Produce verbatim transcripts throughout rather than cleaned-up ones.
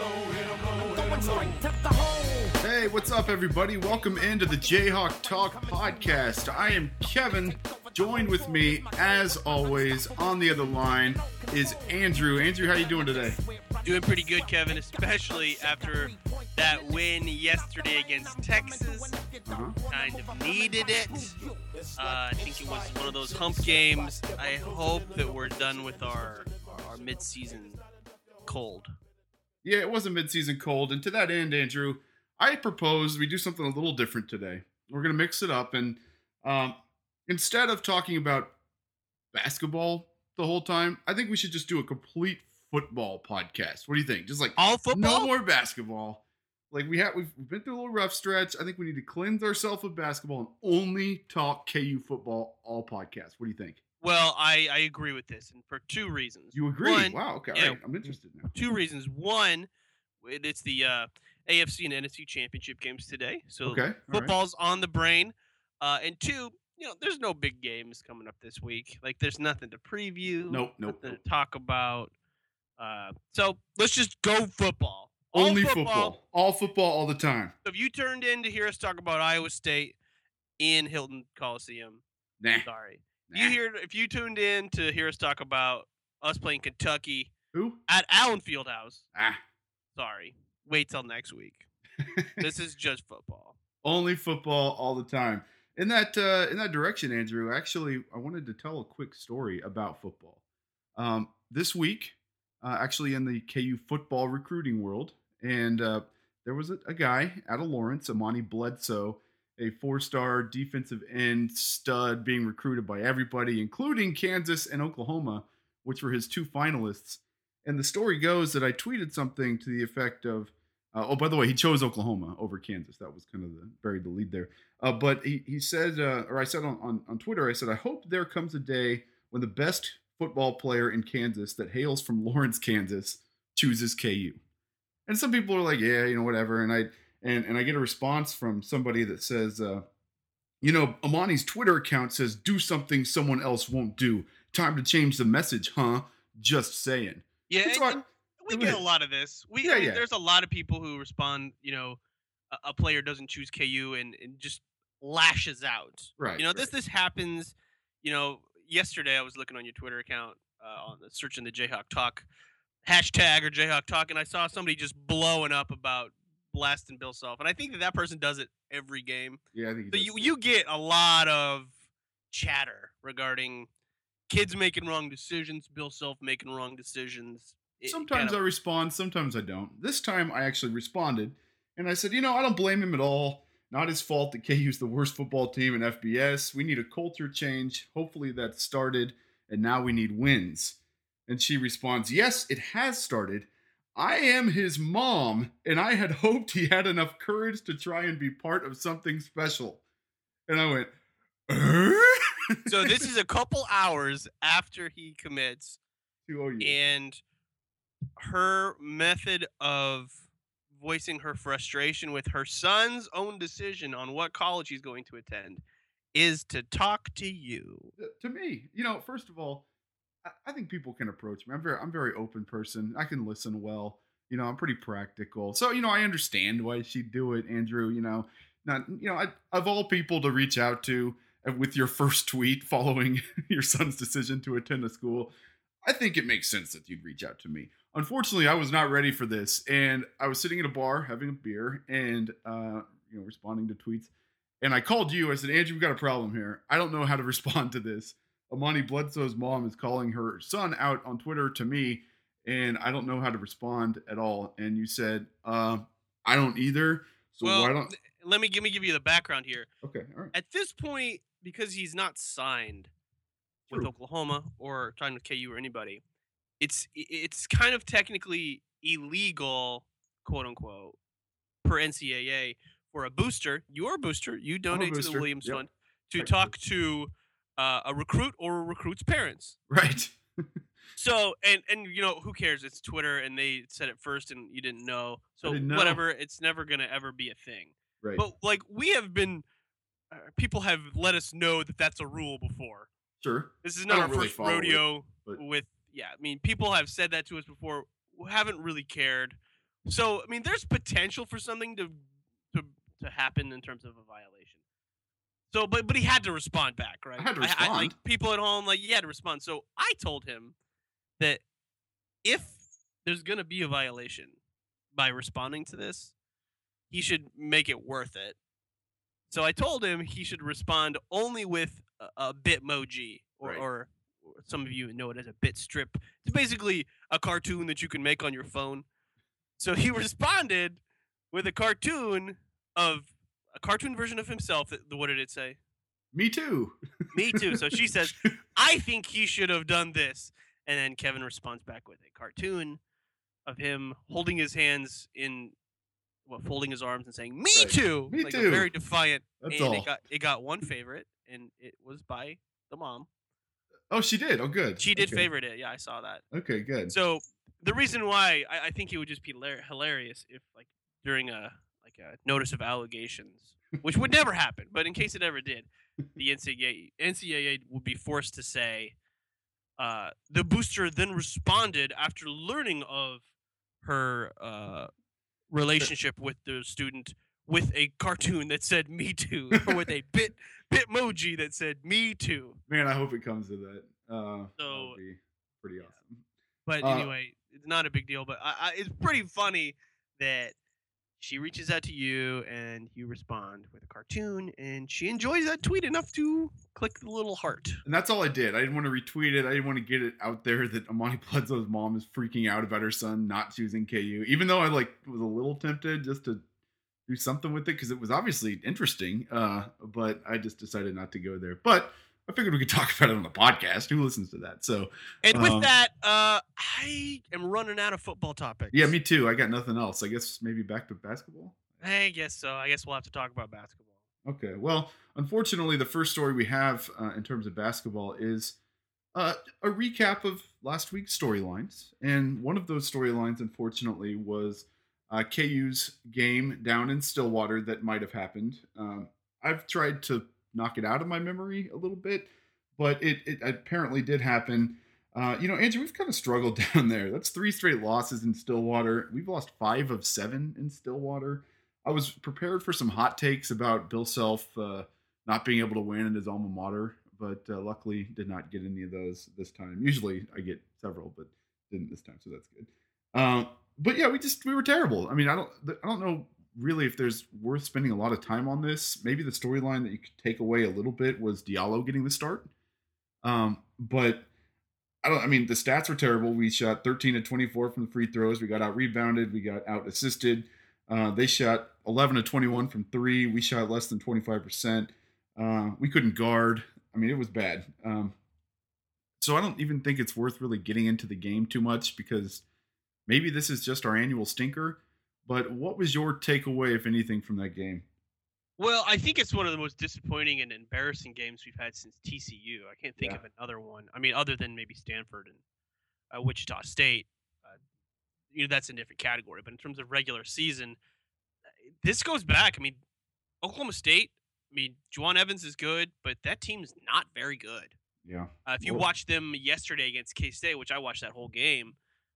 Hey, what's up, everybody? Welcome into the Jayhawk Talk podcast. I am Kevin. Joined with me, as always, on the other line is Andrew. Andrew, how you doing today? Doing pretty good, Kevin, especially after that win yesterday against Texas. Uh-huh. Kind of needed it. Uh, I think it was one of those hump games. I hope that we're done with our, our mid-season cold. Yeah, it was a mid-season cold, and to that end, Andrew, I propose we do something a little different today. We're going to mix it up, and um, instead of talking about basketball the whole time, I think we should just do a complete football podcast. What do you think? Just like all football? No more basketball. Like we have, we've been through a little rough stretch. I think we need to cleanse ourselves of basketball and only talk K U football all podcast. What do you think? Well, I, I agree with this, and for two reasons. You agree? One, wow. Okay. Yeah, all right. I'm interested now. Two reasons. One, it's the uh, A F C and N F C championship games today, so okay. football's right. on the brain. Uh, and two, you know, there's no big games coming up this week. Like, there's nothing to preview. Nope. Nope. Nothing nope. to talk about. Uh, so let's just go football. All Only football. football. All football all the time. So if you turned in to hear us talk about Iowa State in Hilton Coliseum, nah. sorry. Nah. You hear if you tuned in to hear us talk about us playing Kentucky Who? at Allen Fieldhouse, ah, sorry. Wait till next week. This is just football. Only football all the time. In that uh, in that direction, Andrew, actually, I wanted to tell a quick story about football. Um, this week, uh, actually in the K U football recruiting world, and uh, there was a, a guy out of Lawrence, Amani Bledsoe, a four-star defensive end stud being recruited by everybody, including Kansas and Oklahoma, which were his two finalists. And the story goes that I tweeted something to the effect of, uh, oh, by the way, he chose Oklahoma over Kansas. That was kind of the buried the lead there. Uh, but he, he said, uh, or I said on, on, on Twitter, I said, I hope there comes a day when the best football player in Kansas that hails from Lawrence, Kansas, chooses K U. And some people are like, yeah, you know, whatever. And I and, and I get a response from somebody that says, uh, you know, Amani's Twitter account says, do something someone else won't do. Time to change the message, huh? Just saying. Yeah, and and, so I, and we get a lot of this. We yeah, I mean, yeah. There's a lot of people who respond, you know, a, a player doesn't choose K U and, and just lashes out. Right. You know, right. this this happens. You know, yesterday I was looking on your Twitter account, uh, on the searching the Jayhawk Talk hashtag or Jayhawk Talk, and I saw somebody just blowing up about blasting Bill Self, and I think that that person does it every game. Yeah, I think. So you you get a lot of chatter regarding kids making wrong decisions, Bill Self making wrong decisions. It sometimes kind of, I respond, sometimes I don't. This time I actually responded, and I said, you know, I don't blame him at all. Not his fault that K U's the worst football team in F B S. We need a culture change. Hopefully that started, and now we need wins. And she responds, yes, it has started. I am his mom, and I had hoped he had enough courage to try and be part of something special. And I went, er? So this is a couple hours after he commits, to O U. and her method of voicing her frustration with her son's own decision on what college he's going to attend is to talk to you. To me, you know, first of all, I think people can approach me. I'm very, I'm a very open person. I can listen well. You know, I'm pretty practical. So, you know, I understand why she'd do it, Andrew. You know, not, you know, I, of all people to reach out to with your first tweet following your son's decision to attend a school, I think it makes sense that you'd reach out to me. Unfortunately, I was not ready for this, and I was sitting at a bar having a beer and, uh, you know, responding to tweets. And I called you. I said, Andrew, we've got a problem here. I don't know how to respond to this. Amani Bledsoe's mom is calling her son out on Twitter to me, and I don't know how to respond at all. And you said, uh, I don't either. So well, why don't... let me, give me give you the background here. Okay, all right. At this point, because he's not signed True. with Oklahoma or signed with K U or anybody, it's it's kind of technically illegal, quote unquote, per N C double A for a booster. You're a booster. You donate booster. to the Williams Yep. Fund to talk to uh, a recruit or a recruit's parents. Right. So, and, and you know, who cares? It's Twitter, and they said it first, and you didn't know. So, didn't know. whatever, it's never going to ever be a thing. Right. But, like, we have been, uh, people have let us know that that's a rule before. Sure. This is I not don't our really first follow rodeo it, but- with, yeah, I mean, people have said that to us before. We haven't really cared. So I mean, there's potential for something to to to happen in terms of a violation. So, but but he had to respond back, I right? had to I, I like respond. people at home, like he had to respond. So I told him that if there's gonna be a violation by responding to this, he should make it worth it. So I told him he should respond only with a, a Bitmoji, or, Right. or or some of you know it as a bit strip. It's basically a cartoon that you can make on your phone. So he responded with a cartoon of a cartoon version of himself. th- What did it say? Me too. Me too. So she says, I think he should have done this. And then Kevin responds back with a cartoon of him holding his hands in, well, folding his arms and saying, "Me Right. too," Me like a too. very defiant. That's and all. it got it got one favorite, and it was by the mom. Oh, she did. Oh, good. She did Okay. favorite it. Yeah, I saw that. Okay, good. So the reason why I, I think it would just be hilar- hilarious if, like, during a like a notice of allegations, which would never happen, but in case it ever did, the N C double A N C double A would be forced to say, uh, the booster then responded after learning of her uh, relationship with the student with a cartoon that said "Me Too" or with a bit bitmoji that said "Me Too." Man, I hope it comes to that. Uh, that So, would be pretty yeah. awesome. But Uh, anyway, it's not a big deal. But I, I, it's pretty funny that she reaches out to you and you respond with a cartoon, and she enjoys that tweet enough to click the little heart. And that's all I did. I didn't want to retweet it. I didn't want to get it out there that Amani Bledsoe's mom is freaking out about her son not choosing K U. Even though I like was a little tempted just to do something with it because it was obviously interesting. Uh, but I just decided not to go there. But I figured we could talk about it on the podcast. Who listens to that? So, And with um, that, uh, I am running out of football topics. yeah, me too. I got nothing else. I guess maybe back to basketball. I guess so. I guess we'll have to talk about basketball. Okay. Well, unfortunately, the first story we have uh, in terms of basketball is uh, a recap of last week's storylines. And one of those storylines, unfortunately, was uh, K U's game down in Stillwater that might have happened. Um, I've tried to knock it out of my memory a little bit, but it, it apparently did happen. Uh, you know, Andrew, we've kind of struggled down there. That's three straight losses in Stillwater. We've lost five of seven in Stillwater. I was prepared for some hot takes about Bill Self uh, not being able to win in his alma mater, but uh, luckily did not get any of those this time. Usually I get several, but didn't this time, so that's good. Uh, but yeah, we just we were terrible. I mean, I don't I don't know really if there's worth spending a lot of time on this. Maybe the storyline that you could take away a little bit was Diallo getting the start, um, but. I don't. I mean, the stats were terrible. We shot thirteen to twenty-four from the free throws. We got out rebounded. We got out assisted. Uh, they shot eleven to twenty-one from three. We shot less than twenty-five percent. Uh, we couldn't guard. I mean, it was bad. Um, so I don't even think it's worth really getting into the game too much because maybe this is just our annual stinker. But what was your takeaway, if anything, from that game? Well, I think it's one of the most disappointing and embarrassing games we've had since T C U. I can't think Yeah. of another one. I mean, other than maybe Stanford and uh, Wichita State. Uh, you know, that's a different category. But in terms of regular season, uh, this goes back. I mean, Oklahoma State. I mean, Juwan Evans is good, but that team's not very good. Yeah. Uh, if you Well- watch them yesterday against K State, which I watched that whole game,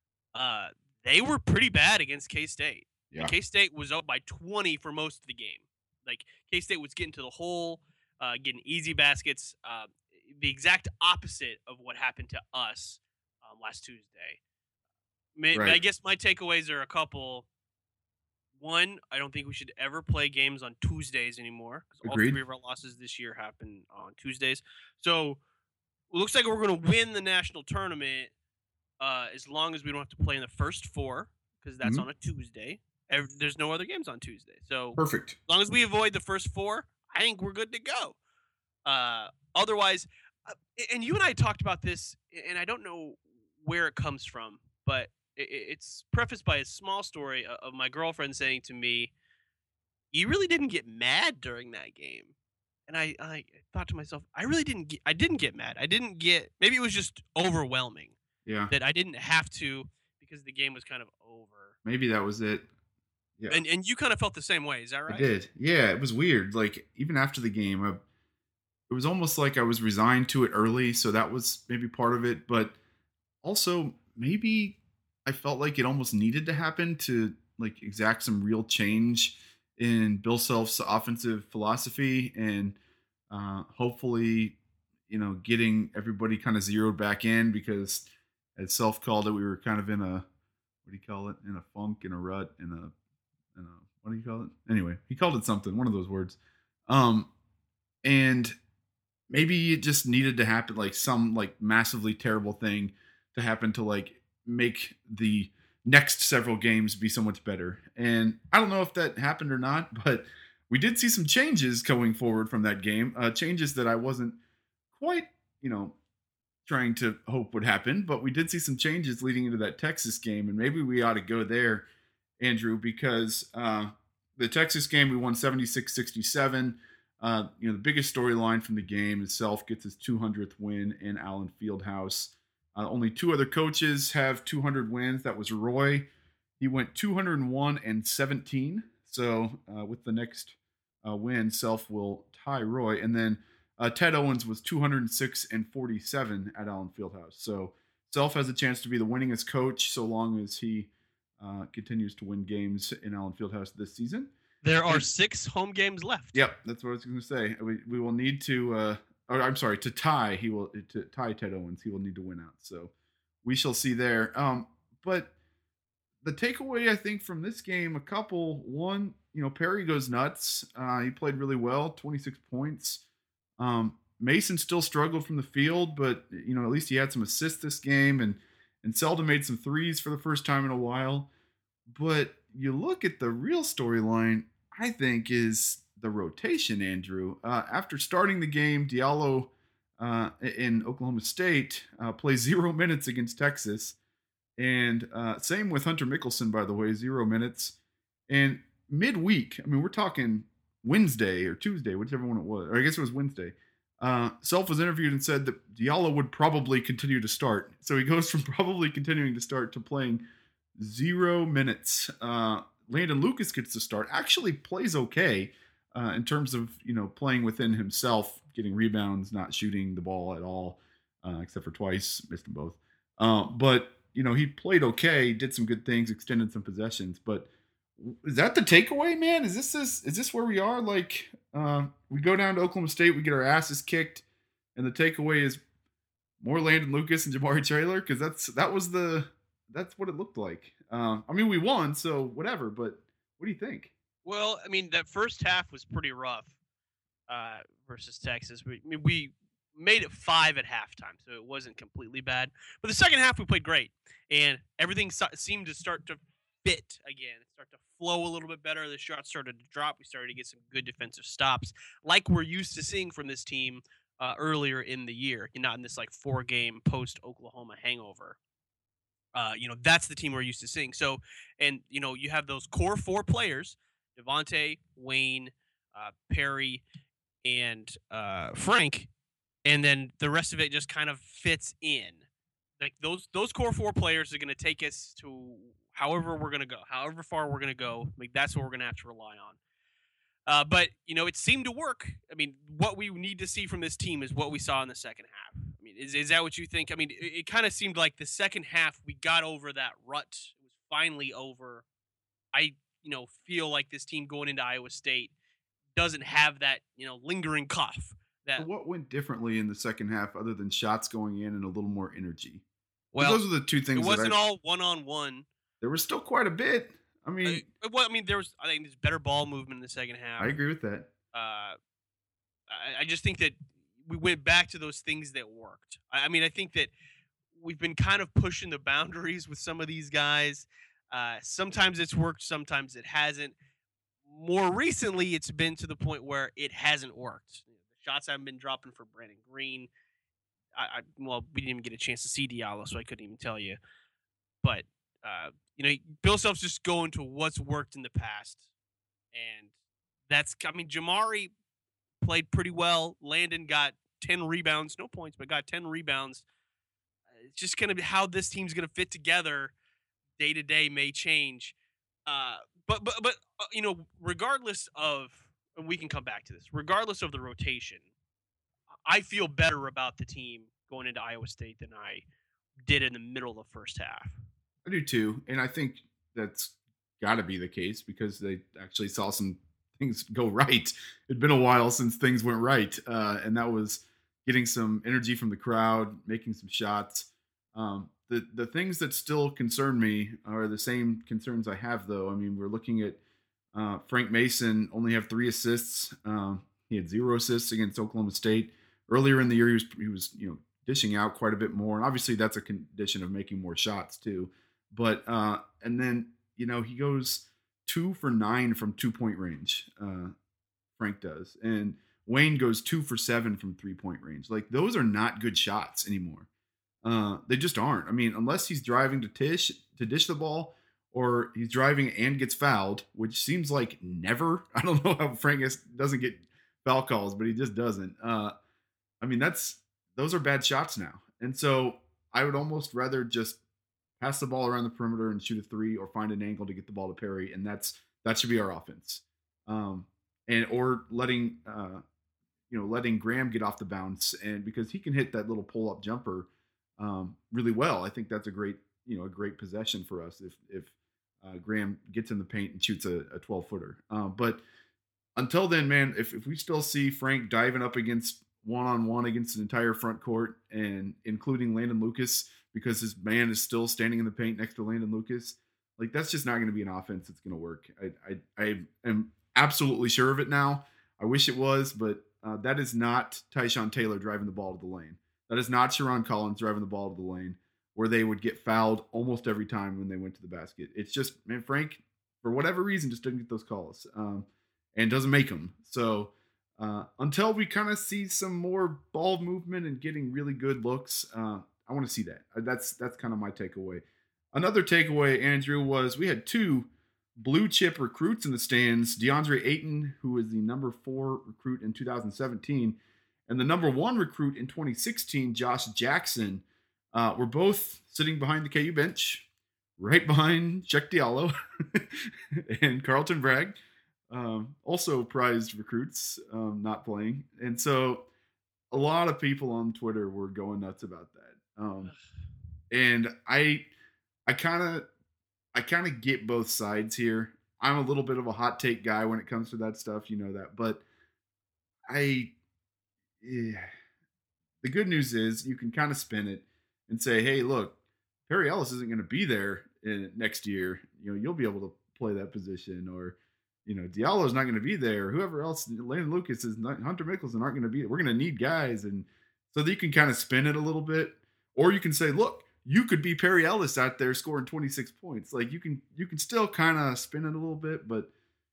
uh, they were pretty bad against K State. Yeah. K State was up by twenty for most of the game. Like, K State was getting to the hole, uh, getting easy baskets. Uh, the exact opposite of what happened to us um, last Tuesday. May, Right. I guess my takeaways are a couple. One, I don't think we should ever play games on Tuesdays anymore because all Agreed. three of our losses this year happen on Tuesdays. So it looks like we're going to win the national tournament uh, as long as we don't have to play in the first four because that's Mhm. on a Tuesday. Ev- There's no other games on Tuesday. So Perfect. as long as we avoid the first four, I think we're good to go. Uh, otherwise, uh, and you and I talked about this, and I don't know where it comes from, but it, it's prefaced by a small story of my girlfriend saying to me, "You really didn't get mad during that game." And I, I thought to myself, I really didn't get, I didn't get mad. I didn't get, maybe it was just overwhelming Yeah. that I didn't have to because the game was kind of over. Maybe that was it. Yeah. And and you kind of felt the same way, is that right? I did. Yeah, it was weird. Like even after the game, I, it was almost like I was resigned to it early, so that was maybe part of it. But also maybe I felt like it almost needed to happen to like exact some real change in Bill Self's offensive philosophy, and uh, hopefully, you know, getting everybody kind of zeroed back in because, as Self called it, we were kind of in a what do you call it? In a funk, in a rut, in a, in a what do you call it? Anyway, he called it something, one of those words. Um, and maybe it just needed to happen, like some like massively terrible thing to happen to like make the next several games be so much better. And I don't know if that happened or not, but we did see some changes going forward from that game, uh, changes that I wasn't quite, you know, trying to hope would happen, but we did see some changes leading into that Texas game, and maybe we ought to go there, Andrew, because uh, the Texas game we won seventy-six sixty-seven. Uh, you know, the biggest storyline from the game is Self gets his two hundredth win in Allen Fieldhouse. Uh, only two other coaches have two hundred wins. That was Roy. He went two hundred one and seventeen. So uh, with the next uh, win, Self will tie Roy. And then uh, Ted Owens was two hundred six and forty-seven at Allen Fieldhouse. So Self has a chance to be the winningest coach so long as he uh, continues to win games in Allen Fieldhouse this season. There are six home games left. Yep, that's what I was going to say. We we will need to, uh, or I'm sorry, to tie. He will to tie Ted Owens. He will need to win out. So we shall see there. Um, but the takeaway I think from this game, a couple. One, you know, Perry goes nuts. Uh, he played really well, twenty-six points. Um, Mason still struggled from the field, but you know, at least he had some assists this game, and and Selden made some threes for the first time in a while. But you look at the real storyline, I think, is the rotation, Andrew. Uh, after starting the game, Diallo uh, in Oklahoma State uh, plays zero minutes against Texas. And uh, same with Hunter Mickelson, by the way, zero minutes. And midweek, I mean, we're talking Wednesday or Tuesday, whichever one it was, or I guess it was Wednesday. Uh, Self was interviewed and said that Diallo would probably continue to start. So he goes from probably continuing to start to playing zero minutes. Uh, Landon Lucas gets to start. Actually plays okay uh, in terms of, you know, playing within himself, getting rebounds, not shooting the ball at all, uh, except for twice, missed them both. Uh, but you know, he played okay, did some good things, extended some possessions. But is that the takeaway, man? Is this this is this where we are? Like, uh, we go down to Oklahoma State, we get our asses kicked, and the takeaway is more Landon Lucas and Jamari Traylor, because that's that was the that's what it looked like. Um, I mean, we won, so whatever. But what do you think? Well, I mean, that first half was pretty rough uh, versus Texas. We I mean, we made it five at halftime, so it wasn't completely bad. But the second half, we played great, and everything so- seemed to start to fit again, start to flow a little bit better. The shots started to drop. We started to get some good defensive stops, like we're used to seeing from this team uh, earlier in the year, not in this like four-game post-Oklahoma hangover. Uh, you know, that's the team we're used to seeing. So, and you know, you have those core four players: Devontae, Wayne, uh, Perry, and uh, Frank, and then the rest of it just kind of fits in. Like those those core four players are going to take us to however we're going to go, however far we're going to go. Like that's what we're going to have to rely on. Uh, but you know, it seemed to work. I mean, what we need to see from this team is what we saw in the second half. I mean, is is that what you think? I mean, it, it kind of seemed like the second half we got over that rut. It was finally over. I you know feel like this team going into Iowa State doesn't have that you know lingering cough. So That what went differently in the second half, other than shots going in and a little more energy? Because well, those are the two it things that wasn't I. all one on one. There was still quite a bit. I Uh, mean, Well, I mean, there was I think there's better ball movement in the second I half. agree with that. Uh, I, I just think that we went back to those things that worked. I, I mean, I think that we've been kind of pushing the boundaries with some of these guys. Uh, sometimes it's worked, sometimes it hasn't. More recently, it's been to the point where it hasn't worked. The shots haven't been dropping for Brandon Green. I, I well, we didn't even get a chance to see Diallo, so I couldn't even tell you. But uh, you know, Bill Self's just going to what's worked in the past, and that's. I mean, Jamari played pretty well. Landon got ten rebounds, no points, but got ten rebounds. It's just going to be how this team's going to fit together day to day may change. Uh, but but but uh, you know, regardless of, and we can come back to this. Regardless of the rotation, I feel better about the team going into Iowa State than I did in the middle of the first half. I do too, and I think that's got to be the case because they actually saw some things go right. It'd been a while since things went right, uh, and that was getting some energy from the crowd, making some shots. Um, the the things that still concern me are the same concerns I have, though. I mean, we're looking at uh, Frank Mason only have three assists. Um, he had zero assists against Oklahoma State earlier in the year. He was he was you know dishing out quite a bit more, and obviously that's a condition of making more shots too. But uh, and then you know he goes two for nine from two point range. Uh, Frank does, and Wayne goes two for seven from three point range. Like those are not good shots anymore. Uh, they just aren't. I mean, unless he's driving to dish to dish the ball, or he's driving and gets fouled, which seems like never. I don't know how Frank is, doesn't get foul calls, but he just doesn't. Uh, I mean, that's those are bad shots now, and so I would almost rather just pass the ball around the perimeter and shoot a three, or find an angle to get the ball to Perry, and that's that should be our offense. Um, and or letting uh, you know letting Graham get off the bounce, and because he can hit that little pull up jumper um, really well. I think that's a great you know a great possession for us if if uh, Graham gets in the paint and shoots a twelve footer. Uh, but until then, man, if if we still see Frank diving up against one on one against an entire front court, and including Landon Lucas, because his man is still standing in the paint next to Landon Lucas, like that's just not going to be an offense that's going to work. I, I I am absolutely sure of it now. I wish it was, but uh, that is not Tyshawn Taylor driving the ball to the lane. That is not Sharon Collins driving the ball to the lane, where they would get fouled almost every time when they went to the basket. It's just, man, Frank, for whatever reason, just didn't get those calls um, and doesn't make them. So uh, until we kind of see some more ball movement and getting really good looks, uh, I want to see that. That's that's kind of my takeaway. Another takeaway, Andrew, was we had two blue chip recruits in the stands. DeAndre Ayton, who was the number four recruit in two thousand seventeen, and the number one recruit in twenty sixteen, Josh Jackson, uh, were both sitting behind the K U bench, right behind Cheick Diallo and Carlton Bragg, um, also prized recruits, um, not playing. And so a lot of people on Twitter were going nuts about that. Um, and I, I kind of, I kind of get both sides here. I'm a little bit of a hot take guy when it comes to that stuff, you know that. But I, yeah, the good news is you can kind of spin it and say, hey, look, Perry Ellis isn't going to be there in, next year. You know, you'll be able to play that position, or you know, Diallo's not going to be there. Whoever else, Landon Lucas is not, Hunter Mickelson aren't going to be there. We're going to need guys, and so that you can kind of spin it a little bit, or you can say, look, you could be Perry Ellis out there scoring twenty-six points. Like you can, you can still kind of spin it a little bit, but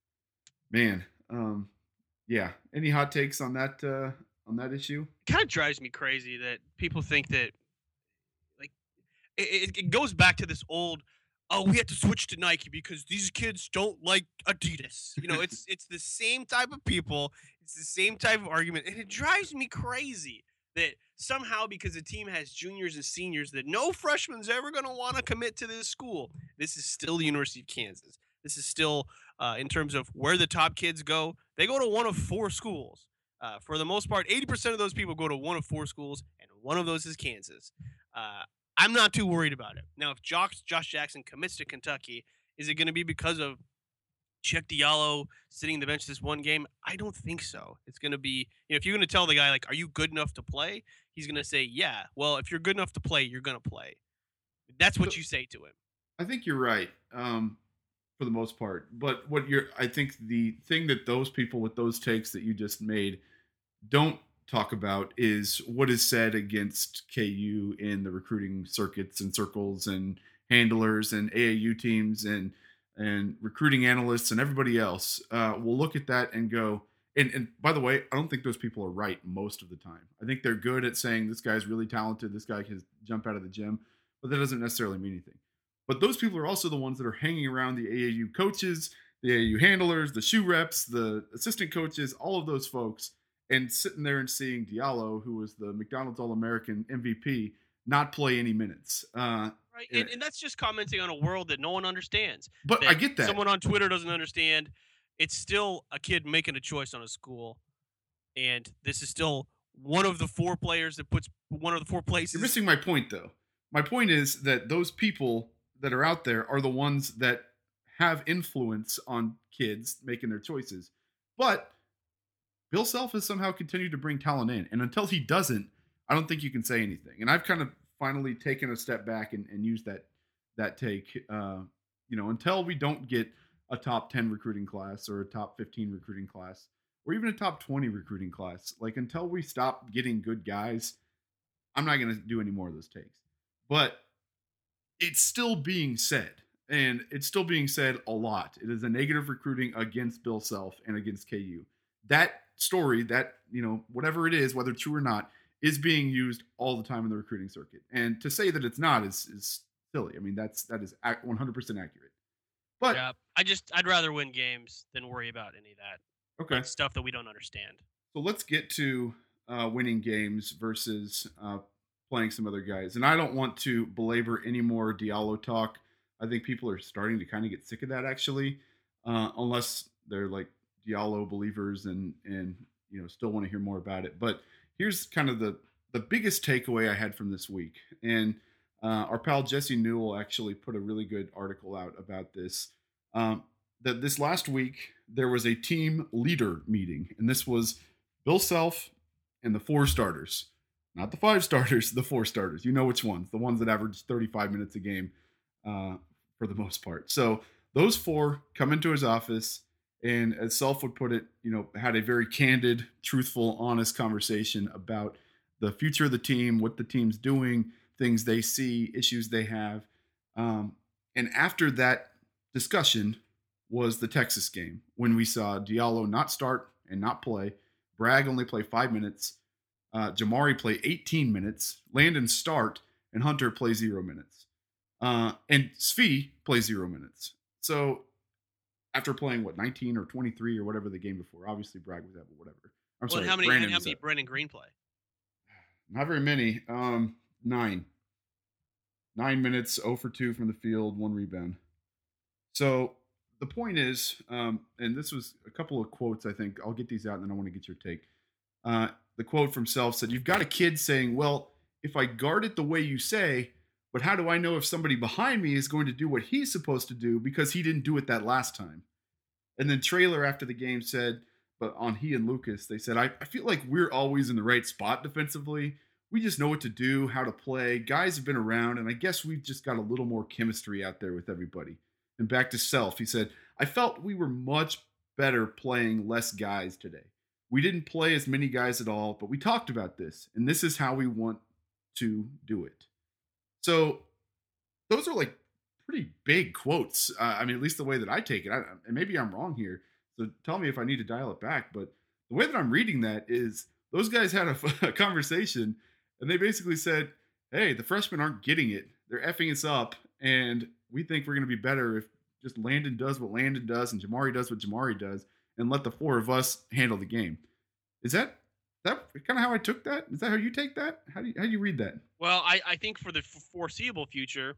man, um, yeah. Any hot takes on that uh, on that issue? It kind of drives me crazy that people think that, like, it, it goes back to this old, oh, we had to switch to Nike because these kids don't like Adidas. You know, it's it's the same type of people. It's the same type of argument, and it drives me crazy that somehow, because the team has juniors and seniors, that no freshman's ever going to want to commit to this school. This is still the University of Kansas. This is still, uh, in terms of where the top kids go, they go to one of four schools. Uh, for the most part, eighty percent of those people go to one of four schools, and one of those is Kansas. Uh, I'm not too worried about it. Now, if Josh, Josh Jackson commits to Kentucky, is it going to be because of Cheick Diallo sitting on the bench this one game? I don't think so. It's going to be, you know, if you're going to tell the guy, like, are you good enough to play? He's going to say, yeah. Well, if you're good enough to play, you're going to play. That's what you say to him. I think you're right, um, for the most part. But what you're, I think the thing that those people with those takes that you just made don't talk about is what is said against K U in the recruiting circuits and circles and handlers and A A U teams and and recruiting analysts and everybody else. Uh, will look at that and go, and, and by the way, I don't think those people are right most of the time. I think they're good at saying this guy's really talented, this guy can jump out of the gym, but that doesn't necessarily mean anything. But those people are also the ones that are hanging around the A A U coaches, the A A U handlers, the shoe reps, the assistant coaches, all of those folks, and sitting there and seeing Diallo, who was the McDonald's All-American M V P, not play any minutes. Uh, right, and, and that's just commenting on a world that no one understands. But I get that. Someone on Twitter doesn't understand. It's still a kid making a choice on a school, and this is still one of the four players that puts one of the four places. You're missing my point, though. My point is that those people that are out there are the ones that have influence on kids making their choices. But Bill Self has somehow continued to bring talent in. And until he doesn't, I don't think you can say anything. And I've kind of finally taken a step back and, and used that that take. Uh, you know, until we don't get a top ten recruiting class or a top fifteen recruiting class or even a top twenty recruiting class, like until we stop getting good guys, I'm not going to do any more of those takes. But it's still being said. And it's still being said a lot. It is a negative recruiting against Bill Self and against K U. That story, that, you know, whatever it is, whether true or not, is being used all the time in the recruiting circuit. And to say that it's not is is silly. I mean, that's that is one hundred percent accurate. But yeah, I just I'd rather win games than worry about any of that. Okay. Like stuff that we don't understand. So let's get to uh, winning games versus uh, playing some other guys. And I don't want to belabor any more Diallo talk. I think people are starting to kind of get sick of that, actually, uh, unless they're like Diallo believers and and you know still want to hear more about it. But here's kind of the the biggest takeaway I had from this week, and uh, our pal Jesse Newell actually put a really good article out about this. Um, that this last week there was a team leader meeting, and this was Bill Self and the four starters, not the five starters, the four starters. You know which ones? The ones that average thirty-five minutes a game. Uh, for the most part. So those four come into his office and, as Self would put it, you know, had a very candid, truthful, honest conversation about the future of the team, what the team's doing, things they see, issues they have. Um, and after that discussion was the Texas game when we saw Diallo not start and not play. Bragg only play five minutes. Uh, Jamari play eighteen minutes. Landon start and Hunter play zero minutes. Uh, and Svi plays zero minutes. So after playing what nineteen or twenty-three or whatever the game before, obviously Bragg was at, but whatever. I'm well, sorry. How many? Brandon How many Brendan Green play? Not very many. Um, nine. Nine minutes, zero for two from the field, one rebound. So the point is, um, and this was a couple of quotes. I think I'll get these out, and then I want to get your take. Uh, the quote from Self said, "You've got a kid saying, well, if I guard it the way you say." But how do I know if somebody behind me is going to do what he's supposed to do because he didn't do it that last time? And then Traylor after the game said, but on he and Lucas, they said, I, I feel like we're always in the right spot defensively. We just know what to do, how to play. Guys have been around, and I guess we've just got a little more chemistry out there with everybody. And back to Self, he said, I felt we were much better playing less guys today. We didn't play as many guys at all, but we talked about this, and this is how we want to do it. So those are like pretty big quotes. Uh, I mean, at least the way that I take it, I, and maybe I'm wrong here. So tell me if I need to dial it back. But the way that I'm reading that is those guys had a, a conversation and they basically said, hey, the freshmen aren't getting it. They're effing us up. And we think we're going to be better if just Landon does what Landon does and Jamari does what Jamari does and let the four of us handle the game. Is that that kind of how I took that? Is that how you take that? How do you, how do you read that? Well, I, I think for the foreseeable future,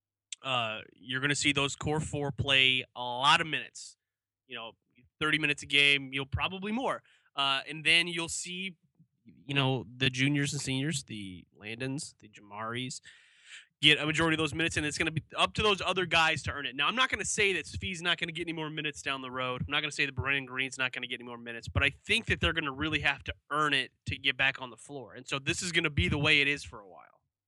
uh, you're going to see those core four play a lot of minutes. You know, thirty minutes a game, you'll probably more. Uh, and then you'll see, you know, the juniors and seniors, the Landons, the Jamaris, get a majority of those minutes, and it's going to be up to those other guys to earn it. Now, I'm not going to say that Svi's not going to get any more minutes down the road. I'm not going to say that Brendan Green's not going to get any more minutes, but I think that they're going to really have to earn it to get back on the floor. And so this is going to be the way it is for a while.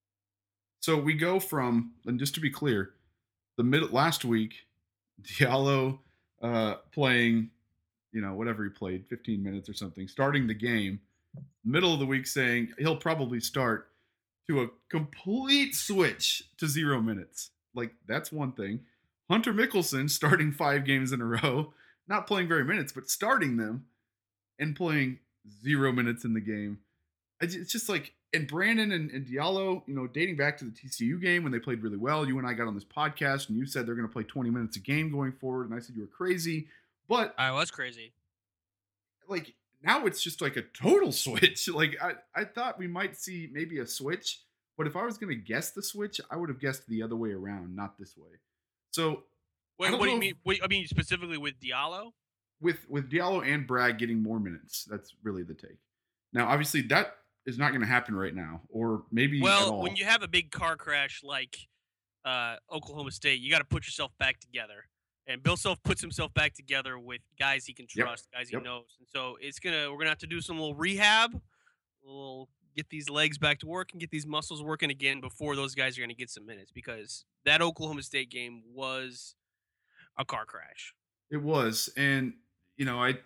So we go from, and just to be clear, the mid last week, Diallo uh, playing, you know, whatever he played, fifteen minutes or something, starting the game, middle of the week saying he'll probably start, to a complete switch to zero minutes. Like, that's one thing. Hunter Mickelson starting five games in a row, not playing very minutes, but starting them and playing zero minutes in the game. It's just like, and Brandon and, and Diallo, you know, dating back to the T C U game when they played really well, you and I got on this podcast and you said they're going to play twenty minutes a game going forward. And I said you were crazy, but I was crazy. Like, now it's just like a total switch. Like, I, I thought we might see maybe a switch, but if I was going to guess the switch, I would have guessed the other way around, not this way. So, wait, what do you mean? Wait, I mean, specifically with Diallo? With with Diallo and Bragg getting more minutes. That's really the take. Now, obviously, that is not going to happen right now, or maybe well, at all. When you have a big car crash like uh, Oklahoma State, you got to put yourself back together. And Bill Self puts himself back together with guys he can Yep. trust, guys he Yep. knows. And so it's gonna we're gonna have to do some little rehab, we'll get these legs back to work and get these muscles working again before those guys are going to get some minutes because that Oklahoma State game was a car crash. It was. And, you know, I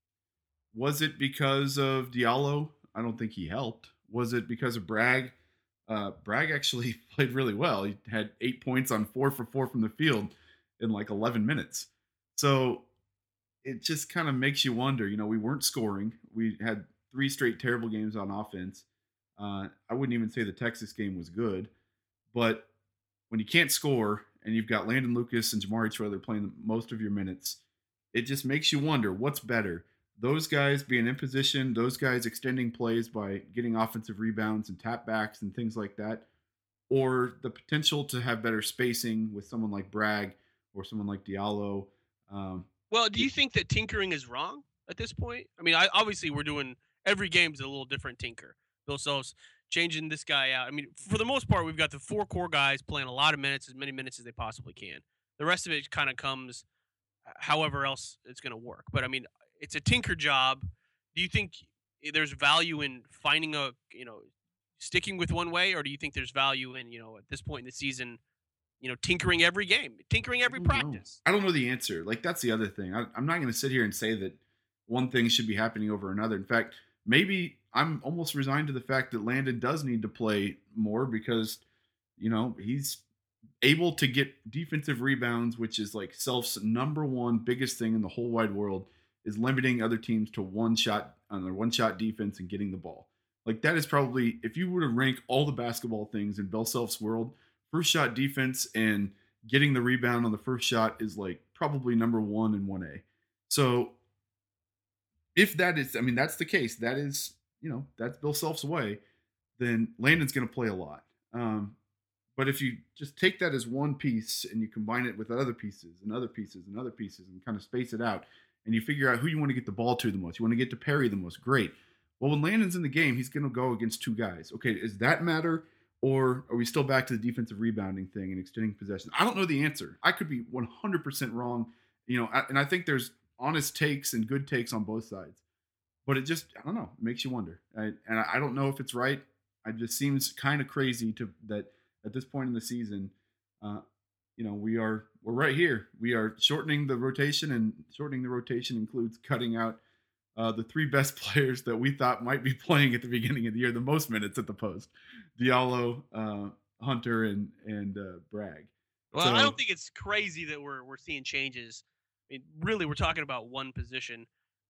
was it because of Diallo? I don't think he helped. Was it because of Bragg? Uh, Bragg actually played really well. He had eight points on four for four from the field in like eleven minutes. So it just kind of makes you wonder. You know, we weren't scoring. We had three straight terrible games on offense. Uh, I wouldn't even say the Texas game was good, but when you can't score and you've got Landon Lucas and Jamari Traylor playing most of your minutes, it just makes you wonder what's better. Those guys being in position, those guys extending plays by getting offensive rebounds and tap backs and things like that, or the potential to have better spacing with someone like Bragg or someone like Diallo. Um, Well, do you think that tinkering is wrong at this point? I mean, I, obviously we're doing every game's a little different tinker. Bill Self's changing this guy out. I mean, for the most part, we've got the four core guys playing a lot of minutes, as many minutes as they possibly can. The rest of it kind of comes uh, however else it's going to work. But I mean, it's a tinker job. Do you think there's value in finding a, you know, sticking with one way, or do you think there's value in, you know, at this point in the season, you know, tinkering every game, tinkering I every don't know. practice? I don't know the answer. Like that's the other thing. I, I'm not going to sit here and say that one thing should be happening over another. In fact, maybe I'm almost resigned to the fact that Landon does need to play more because, you know, he's able to get defensive rebounds, which is like Self's number one biggest thing in the whole wide world, is limiting other teams to one shot on their one shot defense and getting the ball. Like that is probably if you were to rank all the basketball things in Bill Self's world, first shot defense and getting the rebound on the first shot is like probably number one in one A. So if that is, I mean, that's the case. That is, you know, that's Bill Self's way. Then Landon's going to play a lot. Um, but if you just take that as one piece and you combine it with other pieces and other pieces and other pieces and kind of space it out, and you figure out who you want to get the ball to the most, you want to get to Perry the most, great. Well, when Landon's in the game, he's going to go against two guys. Okay, does that matter? Or are we still back to the defensive rebounding thing and extending possession? I don't know the answer. I could be one hundred percent wrong, you know, and I think there's honest takes and good takes on both sides. But it just, I don't know, it makes you wonder. I, and I don't know if it's right. It just seems kind of crazy to that at this point in the season, uh, you know, we are we're right here. We are shortening the rotation, and shortening the rotation includes cutting out uh, the three best players that we thought might be playing at the beginning of the year, the most minutes at the post: Diallo, uh, Hunter, and and uh, Bragg. Well, So I don't think it's crazy that we're we're seeing changes. I mean, really, we're talking about one position.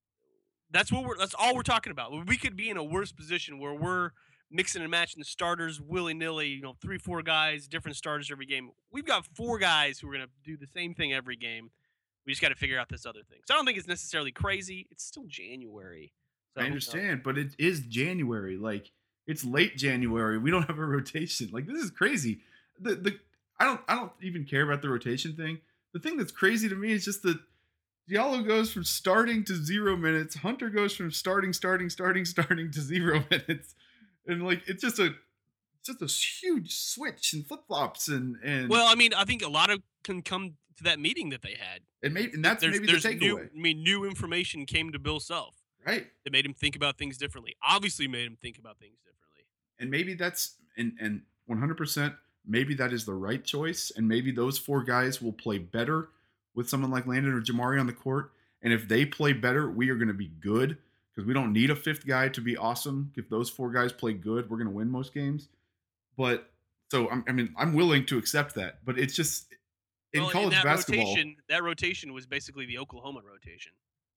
That's what we're. That's all we're talking about. We could be in a worse position where we're mixing and matching the starters willy nilly. You know, three, four guys, different starters every game. We've got four guys who are going to do the same thing every game. We just got to figure out this other thing. So I don't think it's necessarily crazy. It's still January. So, I uh, understand, but it is January. Like it's late January. We don't have a rotation. Like this is crazy. The the I don't I don't even care about the rotation thing. The thing that's crazy to me is just that Diallo goes from starting to zero minutes. Hunter goes from starting, starting, starting, starting to zero minutes, and like it's just a it's just a huge switch and flip flops and and well, I mean, I think a lot of can come to that meeting that they had. and maybe and that's There's maybe there's the new. takeaway, I mean, new information came to Bill Self. right? It made him think about things differently. Obviously, made him think about things differently. And maybe that's and and one hundred percent maybe that is the right choice, and maybe those four guys will play better with someone like Landon or Jamari on the court. And if they play better, we are going to be good because we don't need a fifth guy to be awesome. If those four guys play good, we're going to win most games. But so I'm, I mean, I'm willing to accept that. But it's just in Well, college that basketball, rotation, that rotation was basically the Oklahoma rotation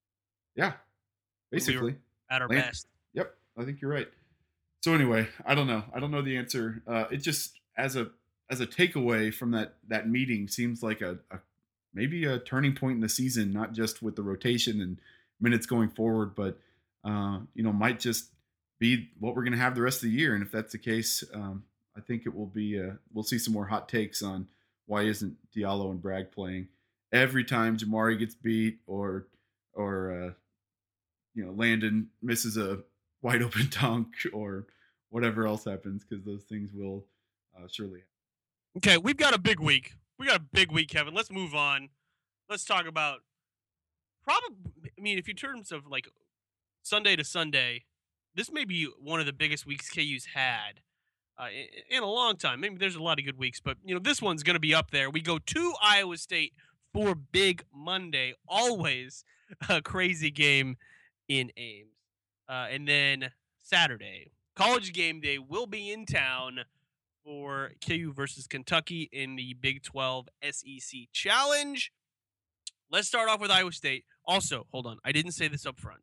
yeah, when we were basically. at our Land- best. Yep, I think you're right. So anyway, I don't know. I don't know the answer. Uh, it just as a as a takeaway from that that meeting seems like a, a maybe a turning point in the season, not just with the rotation and minutes going forward, but uh, you know, might just be what we're going to have the rest of the year. And if that's the case, um, I think it will be. Uh, we'll see some more hot takes on why isn't Diallo and Bragg playing every time Jamari gets beat or or uh, you know Landon misses a wide open dunk or whatever else happens, because those things will uh, surely happen. Okay, we've got a big week. We got a big week, Kevin. Let's move on. let's talk about probably. I mean, if in terms of like Sunday to Sunday, this may be one of the biggest weeks K U's had uh, in, in a long time. Maybe there's a lot of good weeks, but you know this one's going to be up there. We go to Iowa State for Big Monday, always a crazy game in Ames, uh, and then Saturday, College Game Day will be in town for K U versus Kentucky in the Big twelve S E C Challenge. Let's start off with Iowa State. Also, hold on, I didn't say this up front.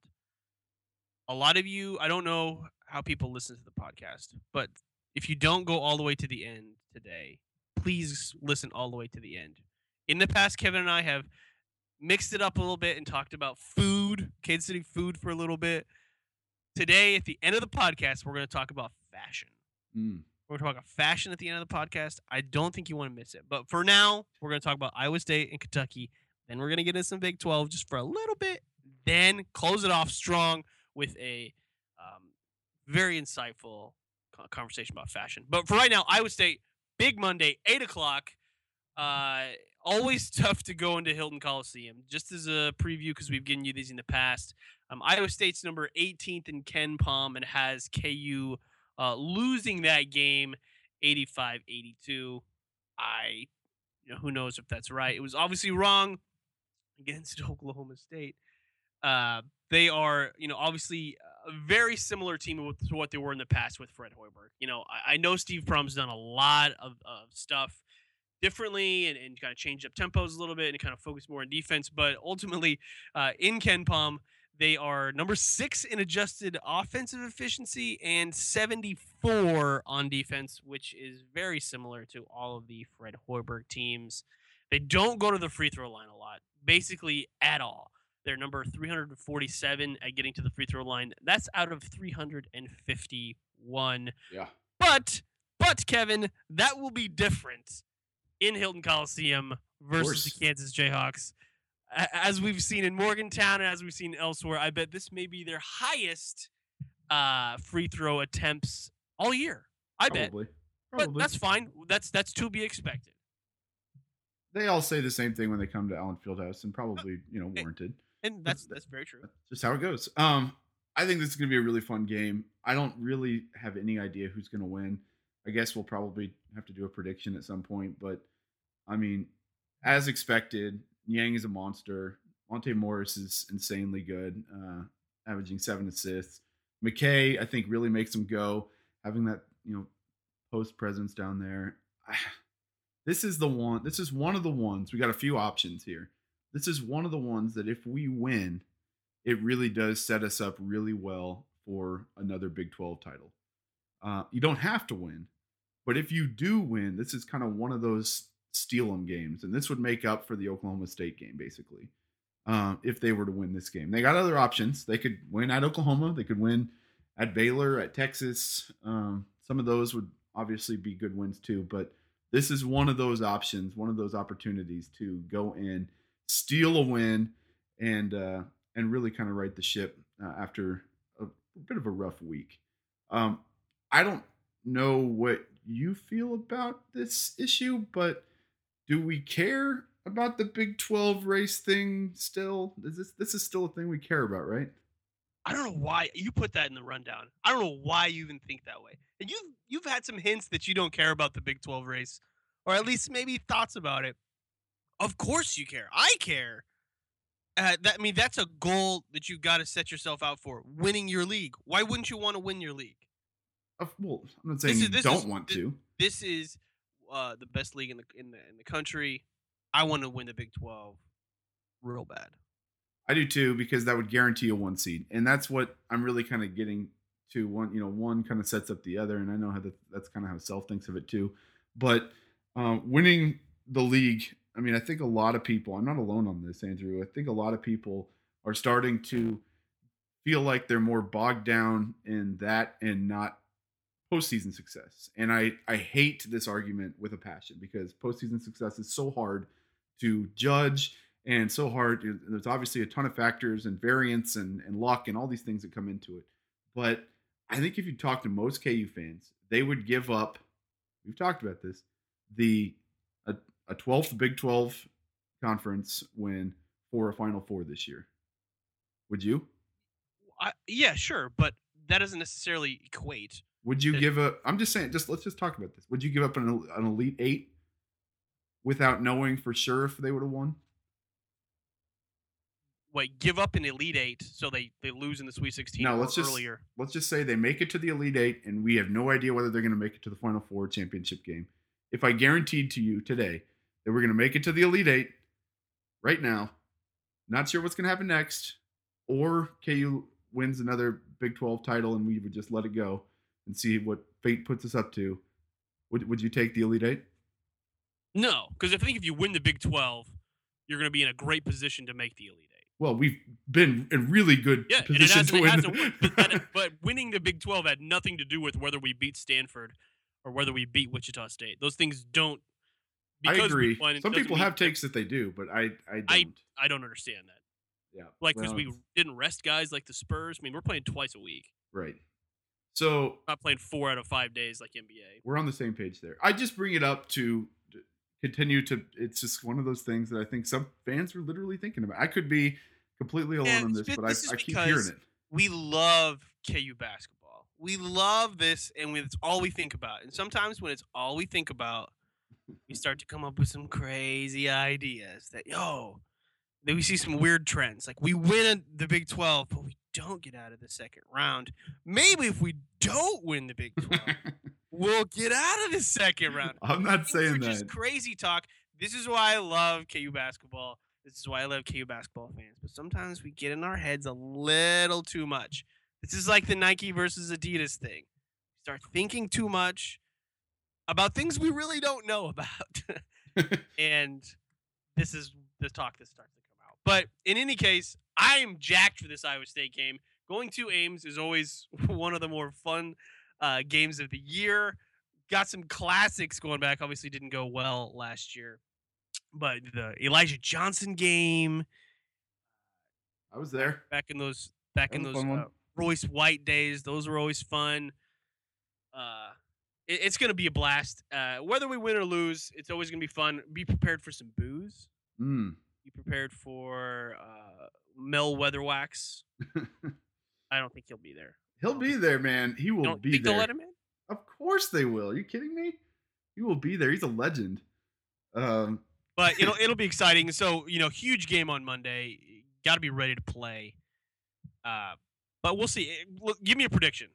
A lot of you, I don't know how people listen to the podcast, but if you don't go all the way to the end today, please listen all the way to the end. In the past, Kevin and I have mixed it up a little bit and talked about food, Kansas City food for a little bit. Today, at the end of the podcast, we're going to talk about fashion. Mm. We're going to talk about fashion at the end of the podcast. I don't think you want to miss it. But for now, we're going to talk about Iowa State and Kentucky. Then we're going to get into some Big twelve just for a little bit. Then close it off strong with a um, very insightful conversation about fashion. But for right now, Iowa State, Big Monday, eight o'clock. Uh, always tough to go into Hilton Coliseum. Just as a preview, because we've given you these in the past. Um, Iowa State's number eighteenth in Ken Palm and has K U uh, losing that game eighty-five eighty-two. I, you know, who knows if that's right. It was obviously wrong against Oklahoma State. Uh, they are, you know, obviously a very similar team to what they were in the past with Fred Hoiberg. You know, I, I know Steve Prohm's done a lot of, of stuff differently and, and kind of changed up tempos a little bit and kind of focus more on defense. But ultimately, uh, in Ken Palm, they are number six in adjusted offensive efficiency and seventy-four on defense, which is very similar to all of the Fred Hoiberg teams. They don't go to the free throw line a lot, basically at all. They're number three hundred forty-seven at getting to the free throw line. That's out of three hundred fifty-one. Yeah. But, but Kevin, that will be different in Hilton Coliseum versus the Kansas Jayhawks. As we've seen in Morgantown and as we've seen elsewhere, I bet this may be their highest uh, free throw attempts all year. I Probably. bet. Probably. But that's fine. That's that's to be expected. They all say the same thing when they come to Allen Fieldhouse, and probably, you know, warranted. And that's that's very true. That's just how it goes. Um, I think this is going to be a really fun game. I don't really have any idea who's going to win. I guess we'll probably have to do a prediction at some point. But, I mean, as expected, Niang is a monster. Monte Morris is insanely good, uh, averaging seven assists. McKay, I think, really makes him go. Having that, you know, post presence down there. This is the one. This is one of the ones. We got a few options here. This is one of the ones that if we win, it really does set us up really well for another Big twelve title. Uh, you don't have to win, but if you do win, this is kind of one of those steal 'em games, and this would make up for the Oklahoma State game, basically, um, if they were to win this game. They got other options. They could win at Oklahoma. They could win at Baylor, at Texas. Um, some of those would obviously be good wins too, but this is one of those options, one of those opportunities to go in, steal a win, and uh, and really kind of right the ship uh, after a, a bit of a rough week. Um, I don't know what you feel about this issue, but do we care about the Big twelve race thing still? Is this this is still a thing we care about, right? I don't know why you put that in the rundown. I don't know why you even think that way. And you've you've had some hints that you don't care about the Big twelve race, or at least maybe thoughts about it. Of course you care. I care. Uh, that I mean, that's a goal that you've got to set yourself out for: winning your league. Why wouldn't you want to win your league? Uh, well, I'm not saying This you is- this don't is- want this- to. This is uh, the best league in the in the in the country. I want to win the Big twelve, real bad. I do too, because that would guarantee a one seed, and that's what I'm really kind of getting to. One, you know, one kind of sets up the other, and I know how that, that's kind of how Self thinks of it too. But um, winning the league, I mean, I think a lot of people. I'm not alone on this, Andrew. I think a lot of people are starting to feel like they're more bogged down in that and not postseason success. And I I hate this argument with a passion, because postseason success is so hard to judge. And so hard. There's obviously a ton of factors and variance and, and luck and all these things that come into it. But I think if you talk to most K U fans, they would give up, we've talked about this, the a, a twelfth Big twelve conference win for a Final Four this year. Would you? I, yeah, sure, but that doesn't necessarily equate. Would you to- give a? I'm just saying. Just let's just talk about this. Would you give up an, an Elite Eight without knowing for sure if they would have won? Wait, give up an Elite Eight so they, they lose in the Sweet sixteen No, or let's just earlier. let's just say they make it to the Elite Eight, and we have no idea whether they're going to make it to the Final Four championship game. If I guaranteed to you today that we're going to make it to the Elite Eight right now, not sure what's going to happen next, or K U wins another Big twelve title and we would just let it go and see what fate puts us up to, would would you take the Elite Eight? No, because I think if you win the Big twelve, you're going to be in a great position to make the Elite Eight. Well, we've been in really good Yeah, and it position hasn't, to it win. hasn't won, but, that, but winning the Big twelve had nothing to do with whether we beat Stanford or whether we beat Wichita State. Those things don't. I because we agree. won, it Some doesn't people mean have that- takes that they do, but I I don't. I I don't understand that. yeah, Like because well, we didn't rest guys like the Spurs. I mean, we're playing twice a week. right. So We're not playing four out of five days like N B A. we're on the same page there. I just bring it up to to continue to. It's just one of those things that I think some fans are literally thinking about. I could be completely alone Yeah, on this, this- but this is I, I keep because- hearing it. We love K U basketball. We love this, and it's all we think about. And sometimes when it's all we think about, we start to come up with some crazy ideas that, yo, then we see some weird trends. Like we win the Big twelve, but we don't get out of the second round. Maybe if we don't win the Big twelve, we'll get out of the second round. I'm not Things saying are that. just crazy talk. This is why I love K U basketball. This is why I love K U basketball fans. But sometimes we get in our heads a little too much. This is like the Nike versus Adidas thing. We start thinking too much about things we really don't know about. And this is the talk that starts to come out. But in any case, I am jacked for this Iowa State game. Going to Ames is always one of the more fun uh, games of the year. Got some classics going back. Obviously didn't go well last year. But the Elijah Johnson game I was there. back in those back That in was a those fun one. uh, Royce White days, those were always fun. Uh, it, it's gonna be a blast. Uh, whether we win or lose, it's always gonna be fun. Be prepared for some booze. Mm. Be prepared for uh, Mel Weatherwax. I don't think he'll be there. He'll be there, man. He You will don't be think there. they'll let him in? Of course they will. Are you kidding me? He will be there. He's a legend. Um, But it'll it'll be exciting. So you know, huge game on Monday. Got to be ready to play. Uh, but we'll see. Look, give me a prediction.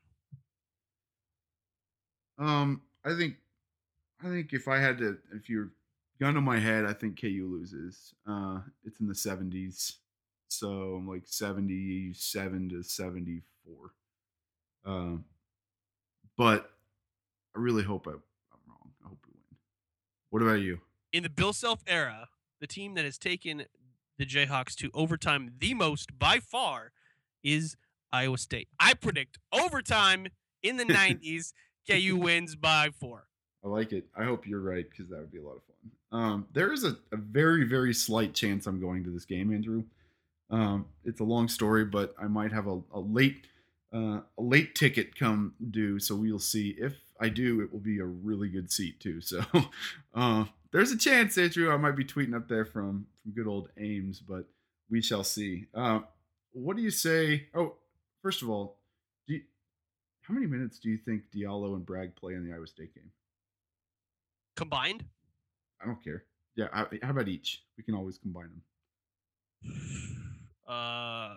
um, I think, I think if I had to, if you're gun to my head, I think K U loses. Uh, it's in the seventies, so I'm like seventy-seven to seventy-four. Um, but I really hope I, I'm wrong. I hope we win. What about you? In the Bill Self era, the team that has taken the Jayhawks to overtime the most by far is Iowa State. I predict overtime in the nineties. K U wins by four. I like it. I hope you're right because that would be a lot of fun. Um, there is a, a very, very slight chance I'm going to this game, Andrew. Um, it's a long story, but I might have a, a late uh, a late ticket come due, so we'll see. If I do, it will be a really good seat too. So uh, there's a chance, Andrew, I might be tweeting up there from from good old Ames, but we shall see. Uh, what do you say? Oh, first of all, do you, how many minutes do you think Diallo and Bragg play in the Iowa State game? Combined? I don't care. Yeah, how, how about each? We can always combine them. Uh,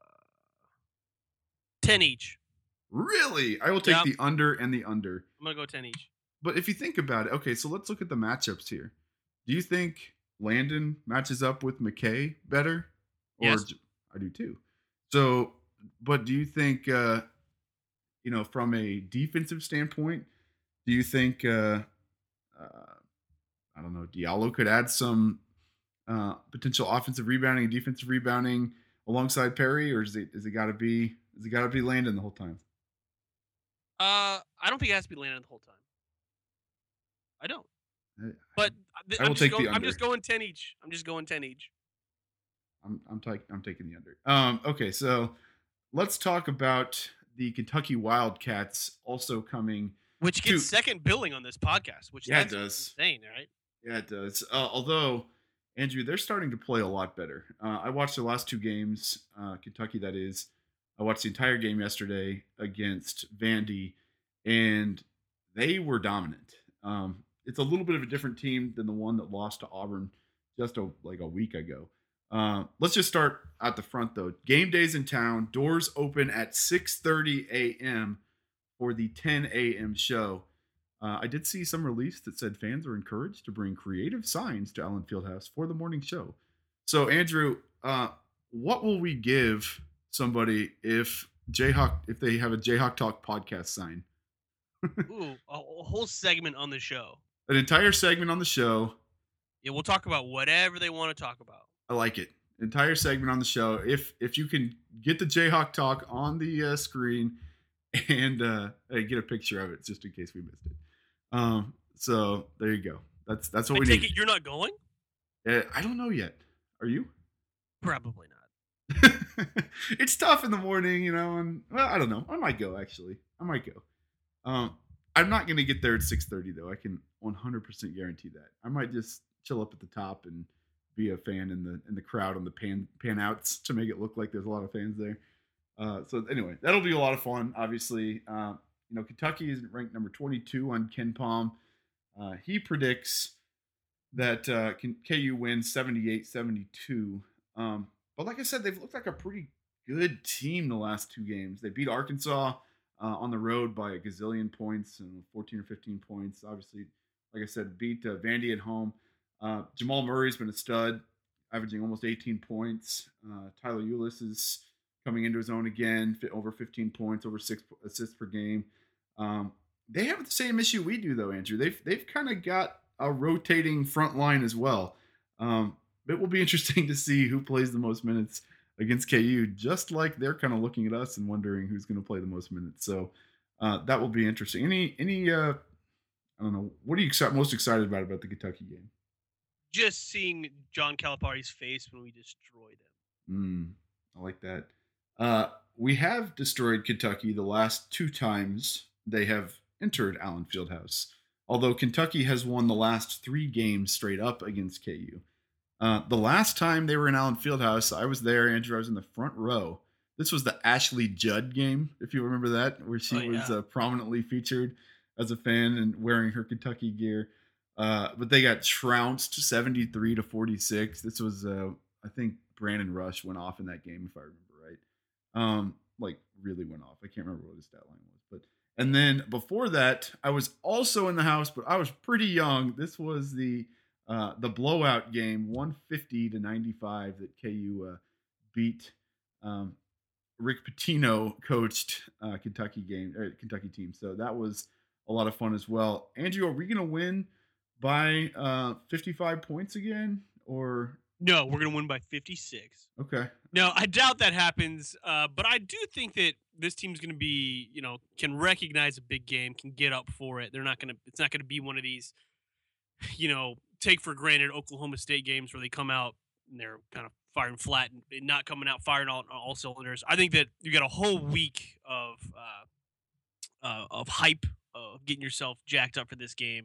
ten each. Really? I will take Yeah. the under and the under. I'm gonna go ten each. But if you think about it, okay, so let's look at the matchups here. Do you think Landon matches up with McKay better? Or Yes. j- I do too. So, but do you think, uh, you know, from a defensive standpoint, do you think, uh, uh, I don't know, Diallo could add some uh, potential offensive rebounding and defensive rebounding alongside Perry, or is it is it got to be is it got to be Landon the whole time? Uh, I don't think it has to be Landon the whole time. I don't. I- But th- I I'm will just take going, the I'm just under. going ten each. I'm just going ten each. I'm I'm taking I'm taking the under. Um, okay, so let's talk about the Kentucky Wildcats also coming. Which gets Dude. second billing on this podcast, which Yeah, it that's does. insane, right? Yeah, it does. Uh, although, Andrew, they're starting to play a lot better. Uh, I watched the last two games, uh, Kentucky, that is. I watched the entire game yesterday against Vandy, and they were dominant. Um, it's a little bit of a different team than the one that lost to Auburn just a, like a week ago. Uh, let's just start at the front, though. Game days in town, doors open at six thirty a.m. for the ten a.m. show. Uh, I did see some release that said fans are encouraged to bring creative signs to Allen Fieldhouse for the morning show. So, Andrew, uh, what will we give somebody if Jayhawk if they have a Jayhawk Talk podcast sign? Ooh, a, a whole segment on the show. An entire segment on the show. Yeah, we'll talk about whatever they want to talk about. I like it. Entire segment on the show. If if you can get the Jayhawk Talk on the uh, screen and uh, get a picture of it, just in case we missed it. Um, so there you go. That's that's what I we take need. It you're not going? Uh, I don't know yet. Are you? Probably not. It's tough in the morning, you know, and well, I don't know. I might go actually. I might go. Um, I'm not gonna get there at six thirty though. I can one hundred percent guarantee that. I might just chill up at the top and be a fan in the in the crowd on the pan pan outs to make it look like there's a lot of fans there. Uh, so anyway, that'll be a lot of fun. Obviously, uh, you know, Kentucky is ranked number twenty-two on Ken Palm. Uh, he predicts that uh, K U wins seventy-eight seventy-two. Um, but like I said, they've looked like a pretty good team the last two games. They beat Arkansas uh, on the road by a gazillion points and fourteen or fifteen points. Obviously, like I said, beat uh, Vandy at home. Uh, Jamal Murray's been a stud, averaging almost eighteen points. Uh, Tyler Ulis is coming into his own again, over fifteen points, over six assists per game. Um, they have the same issue we do, though, Andrew. They've they've kind of got a rotating front line as well. Um, it will be interesting to see who plays the most minutes against K U, just like they're kind of looking at us and wondering who's going to play the most minutes. So uh, that will be interesting. Any any uh, I don't know. What are you exci- most excited about about the Kentucky game? Just seeing John Calipari's face when we destroy Mm, them. I like that. Uh, we have destroyed Kentucky the last two times they have entered Allen Fieldhouse, although Kentucky has won the last three games straight up against K U. Uh, the last time they were in Allen Fieldhouse, I was there, Andrew. I was in the front row. This was the Ashley Judd game, if you remember that, where she oh, yeah. was uh, prominently featured as a fan and wearing her Kentucky gear. Uh, but they got trounced seventy-three to forty-six. This was, uh, I think, Brandon Rush went off in that game, if I remember right. Um, like really went off. I can't remember what his stat line was, but and then before that, I was also in the house, but I was pretty young. This was the uh, the blowout game, one fifty to ninety-five, that K U uh, beat um, Rick Pitino coached uh, Kentucky game, or Kentucky team. So that was a lot of fun as well. Andrew, are we gonna win by uh, fifty-five points again, or? No, we're going to win by fifty-six. Okay. No, I doubt that happens, uh, but I do think that this team's going to be, you know, can recognize a big game, can get up for it. They're not going to, it's not going to be one of these, you know, take for granted Oklahoma State games where they come out and they're kind of firing flat and not coming out firing all, all cylinders. I think that you got a whole week of, uh, uh, of hype, of getting yourself jacked up for this game.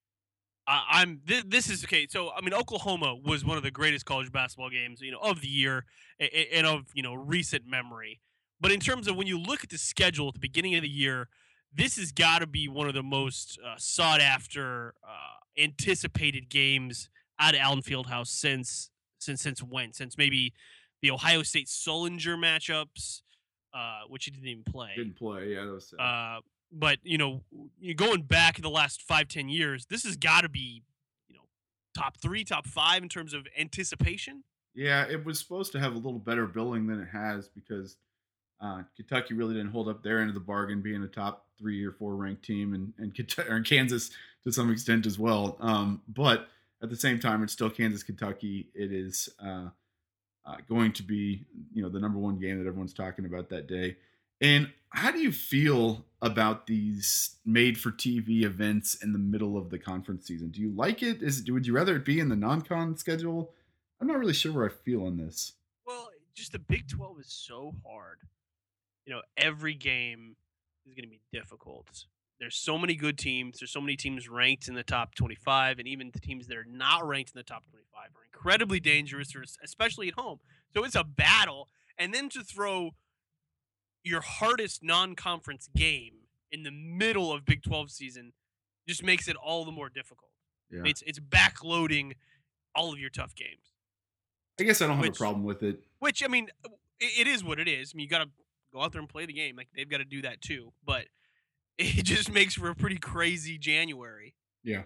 I'm th- this is okay. So I mean, Oklahoma was one of the greatest college basketball games, you know, of the year and, and of you know recent memory. But in terms of when you look at the schedule at the beginning of the year, this has got to be one of the most uh, sought after, uh, anticipated games out of Allen Fieldhouse since since since when? Since maybe the Ohio State Sullinger matchups, uh, which he didn't even play. Didn't play, yeah, that was sad. Uh, But, you know, going back in the last five, ten years, this has got to be, you know, top three, top five in terms of anticipation. Yeah, it was supposed to have a little better billing than it has because uh, Kentucky really didn't hold up their end of the bargain, being a top three or four ranked team, and and, and Kansas to some extent as well. Um, but at the same time, it's still Kansas, Kentucky. It is uh, uh, going to be, you know, the number one game that everyone's talking about that day. And how do you feel about these made-for-T V events in the middle of the conference season? Do you like it? Is it, would you rather it be in the non-con schedule? I'm not really sure where I feel on this. Well, just the Big twelve is so hard. You know, every game is going to be difficult. There's so many good teams. There's so many teams ranked in the top twenty-five, and even the teams that are not ranked in the top twenty-five are incredibly dangerous, especially at home. So it's a battle. And then to throw your hardest non-conference game in the middle of Big twelve season just makes it all the more difficult. Yeah. It's it's backloading all of your tough games. I guess I don't have which, a problem with it. Which, I mean, it, it is what it is. I mean, you got to go out there and play the game. Like, they've got to do that too. But it just makes for a pretty crazy January. Yeah.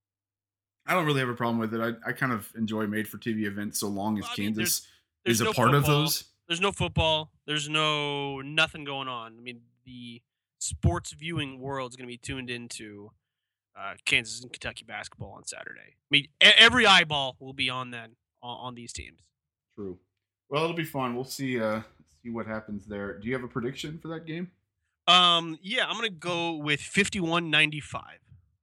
I don't really have a problem with it. I, I kind of enjoy made-for-T V events so long as well, I mean, Kansas there's, there's is a no part football. of those. There's no football. There's no nothing going on. I mean, the sports viewing world is going to be tuned into uh, Kansas and Kentucky basketball on Saturday. I mean, every eyeball will be on that on, on these teams. True. Well, it'll be fun. We'll see. Uh, see what happens there. Do you have a prediction for that game? Um. Yeah, I'm gonna go with fifty-one ninety-five.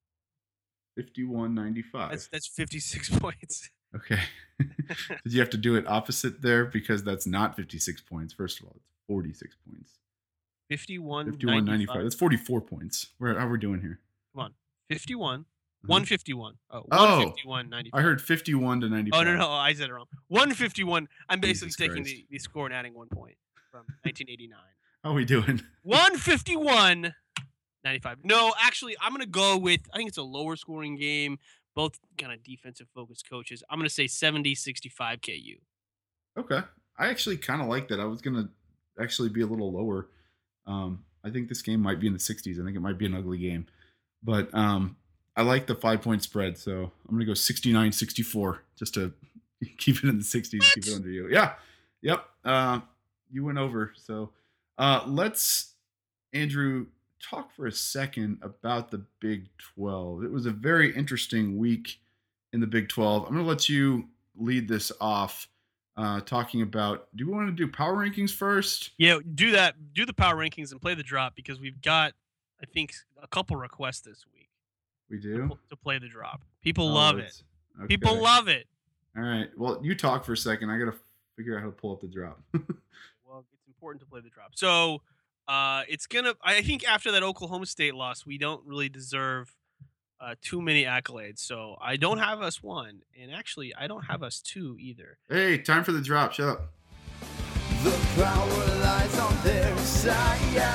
fifty-one ninety-five. That's that's fifty-six points. Okay. Did you have to do it opposite there because that's not fifty-six points? First of all, it's forty-six points. fifty-one ninety-five. That's forty-four points. Where how are we doing here? Come on. fifty-one. Uh-huh. one fifty-one. Oh, Oh. one fifty-one ninety-five. I heard fifty-one to ninety-five. Oh, no, no. I said it wrong. one fifty-one. I'm basically Jesus taking Christ. the, the score and adding one point from nineteen eighty-nine. How are we doing? one fifty-one ninety-five. No, actually, I'm going to go with, I think it's a lower scoring game. Both kind of defensive focused coaches. I'm going to say seventy sixty-five K U. Okay. I actually kind of like that. I was going to actually be a little lower. Um, I think this game might be in the sixties. I think it might be an ugly game. But um, I like the five-point spread, so I'm going to go sixty-nine sixty-four just to keep it in the sixties, What? keep it under you. Yeah. Yep. Uh, you went over. So uh, let's, Andrew, talk for a second about the Big twelve. It was a very interesting week in the Big twelve. I'm going to let you lead this off uh, talking about, do we want to do power rankings first? Yeah, do that. Do the power rankings and play the drop because we've got, I think, a couple requests this week. We To, do? pl- to play the drop. People Oh, love it. it's- okay. People love it. All right. Well, you talk for a second. I got to figure out how to pull up the drop. Well, it's important to play the drop. So uh, it's going to, I think after that Oklahoma State loss, we don't really deserve uh, too many accolades. So I don't have us one. And actually, I don't have us two either. Hey, time for the drop. Shut up. The power lies on their side.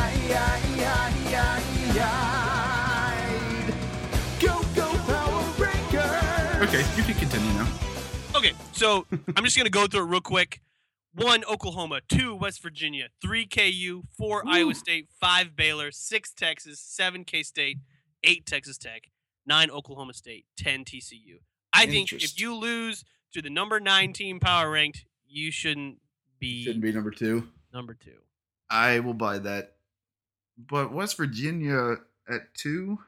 Go, go, Power Ranger. Okay, you can continue now. Okay, so I'm just going to go through it real quick. One, Oklahoma. Two, West Virginia. Three, K U. Four, Ooh. Iowa State. Five, Baylor. Six, Texas. Seven, K-State. Eight, Texas Tech. Nine, Oklahoma State. Ten, T C U. I think if Interesting. you lose to the number nine team power ranked, you shouldn't be, Shouldn't be number two. number two. I will buy that. But West Virginia at two?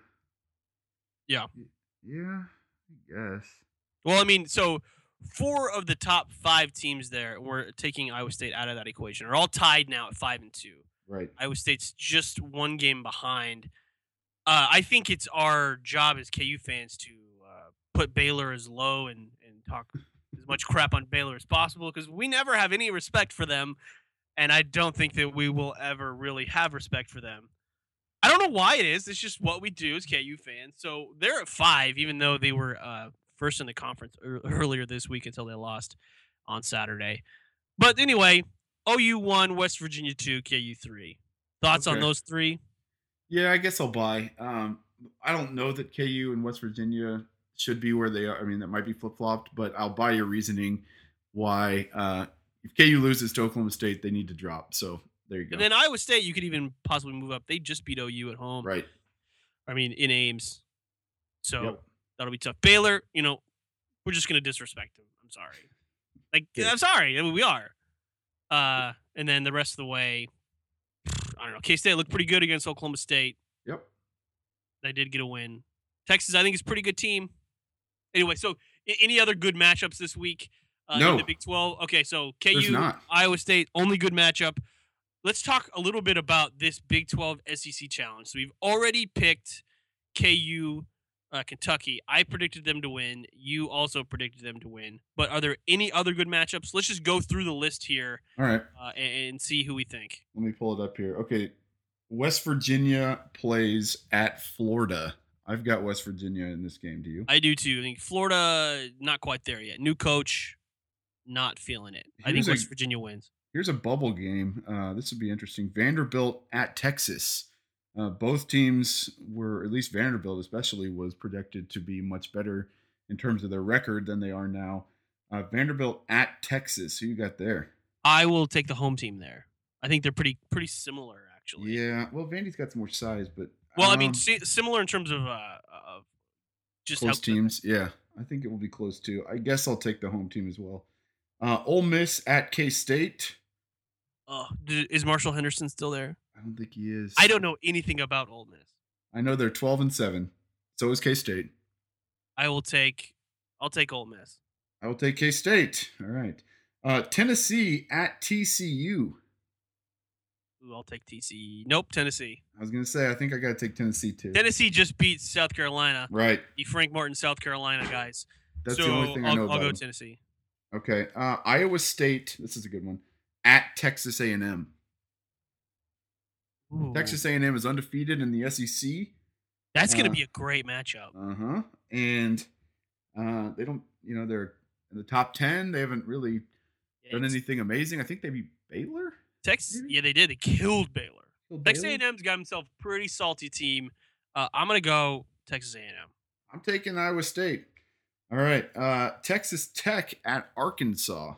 Yeah. Yeah, I guess. Well, I mean, so four of the top five teams there, we're taking Iowa State out of that equation, are all tied now at five and two. Right. Iowa State's just one game behind. Uh, I think it's our job as K U fans to uh, put Baylor as low and, and talk as much crap on Baylor as possible because we never have any respect for them, and I don't think that we will ever really have respect for them. I don't know why it is. It's just what we do as K U fans. So they're at five, even though they were uh, first in the conference ear- earlier this week until they lost on Saturday. But anyway, O U one, West Virginia two, K U three. Thoughts on Okay. those three? Yeah, I guess I'll buy. Um, I don't know that K U and West Virginia should be where they are. I mean, that might be flip-flopped, but I'll buy your reasoning why uh, if K U loses to Oklahoma State, they need to drop. So there you go. And then Iowa State, you could even possibly move up. They just beat O U at home. Right. I mean, in Ames. So Yep. that'll be tough. Baylor, you know, we're just going to disrespect them. I'm sorry. Like, Yeah. I'm sorry. I mean, we are. Uh, and then the rest of the way, I don't know. K-State looked pretty good against Oklahoma State. Yep. They did get a win. Texas, I think, is a pretty good team. Anyway, so a- any other good matchups this week uh, No. in the Big twelve? Okay, so There's K U, not. Iowa State, only good matchup. Let's talk a little bit about this Big twelve S E C challenge. So we've already picked K U, uh, Kentucky. I predicted them to win. You also predicted them to win. But are there any other good matchups? Let's just go through the list here All right. uh, and, and see who we think. Let me pull it up here. Okay. West Virginia plays at Florida. I've got West Virginia in this game. Do you? I do too. I think Florida, not quite there yet. New coach, not feeling it. I think Here's a- West Virginia wins. Here's a bubble game. Uh, this would be interesting. Vanderbilt at Texas. Uh, both teams were, at least Vanderbilt especially, was projected to be much better in terms of their record than they are now. Uh, Vanderbilt at Texas. Who you got there? I will take the home team there. I think they're pretty pretty similar, actually. Yeah. Well, Vandy's got some more size, but Well, I mean, um, si- similar in terms of uh, of just close how teams. Yeah, I think it will be close too. I guess I'll take the home team as well. Uh, Ole Miss at K-State. Uh, d- is Marshall Henderson still there? I don't think he is. I don't know anything about Ole Miss. I know they're twelve and seven. So is K-State. I will take. I'll take Ole Miss. I will take K-State. All right. Uh, Tennessee at T C U. Ooh, I'll take T C. Nope, Tennessee. I was gonna say I think I gotta take Tennessee too. Tennessee just beat South Carolina. Right. The Frank Martin, South Carolina guys. That's so the only thing I I'll, know I'll about go them. Tennessee. Okay. Uh, Iowa State. This is a good one. At Texas A and M. Ooh, Texas A and M is undefeated in the S E C. That's gonna uh, be a great matchup. Uh huh. And uh, they don't. You know, they're in the top ten. They haven't really done It's- anything amazing. I think they beat Baylor. Texas, maybe? yeah, they did. They killed Baylor. Killed Texas A Baylor? and M's got himself a pretty salty team. Uh, I'm gonna go Texas A and M. I'm taking Iowa State. All right. Uh, Texas Tech at Arkansas.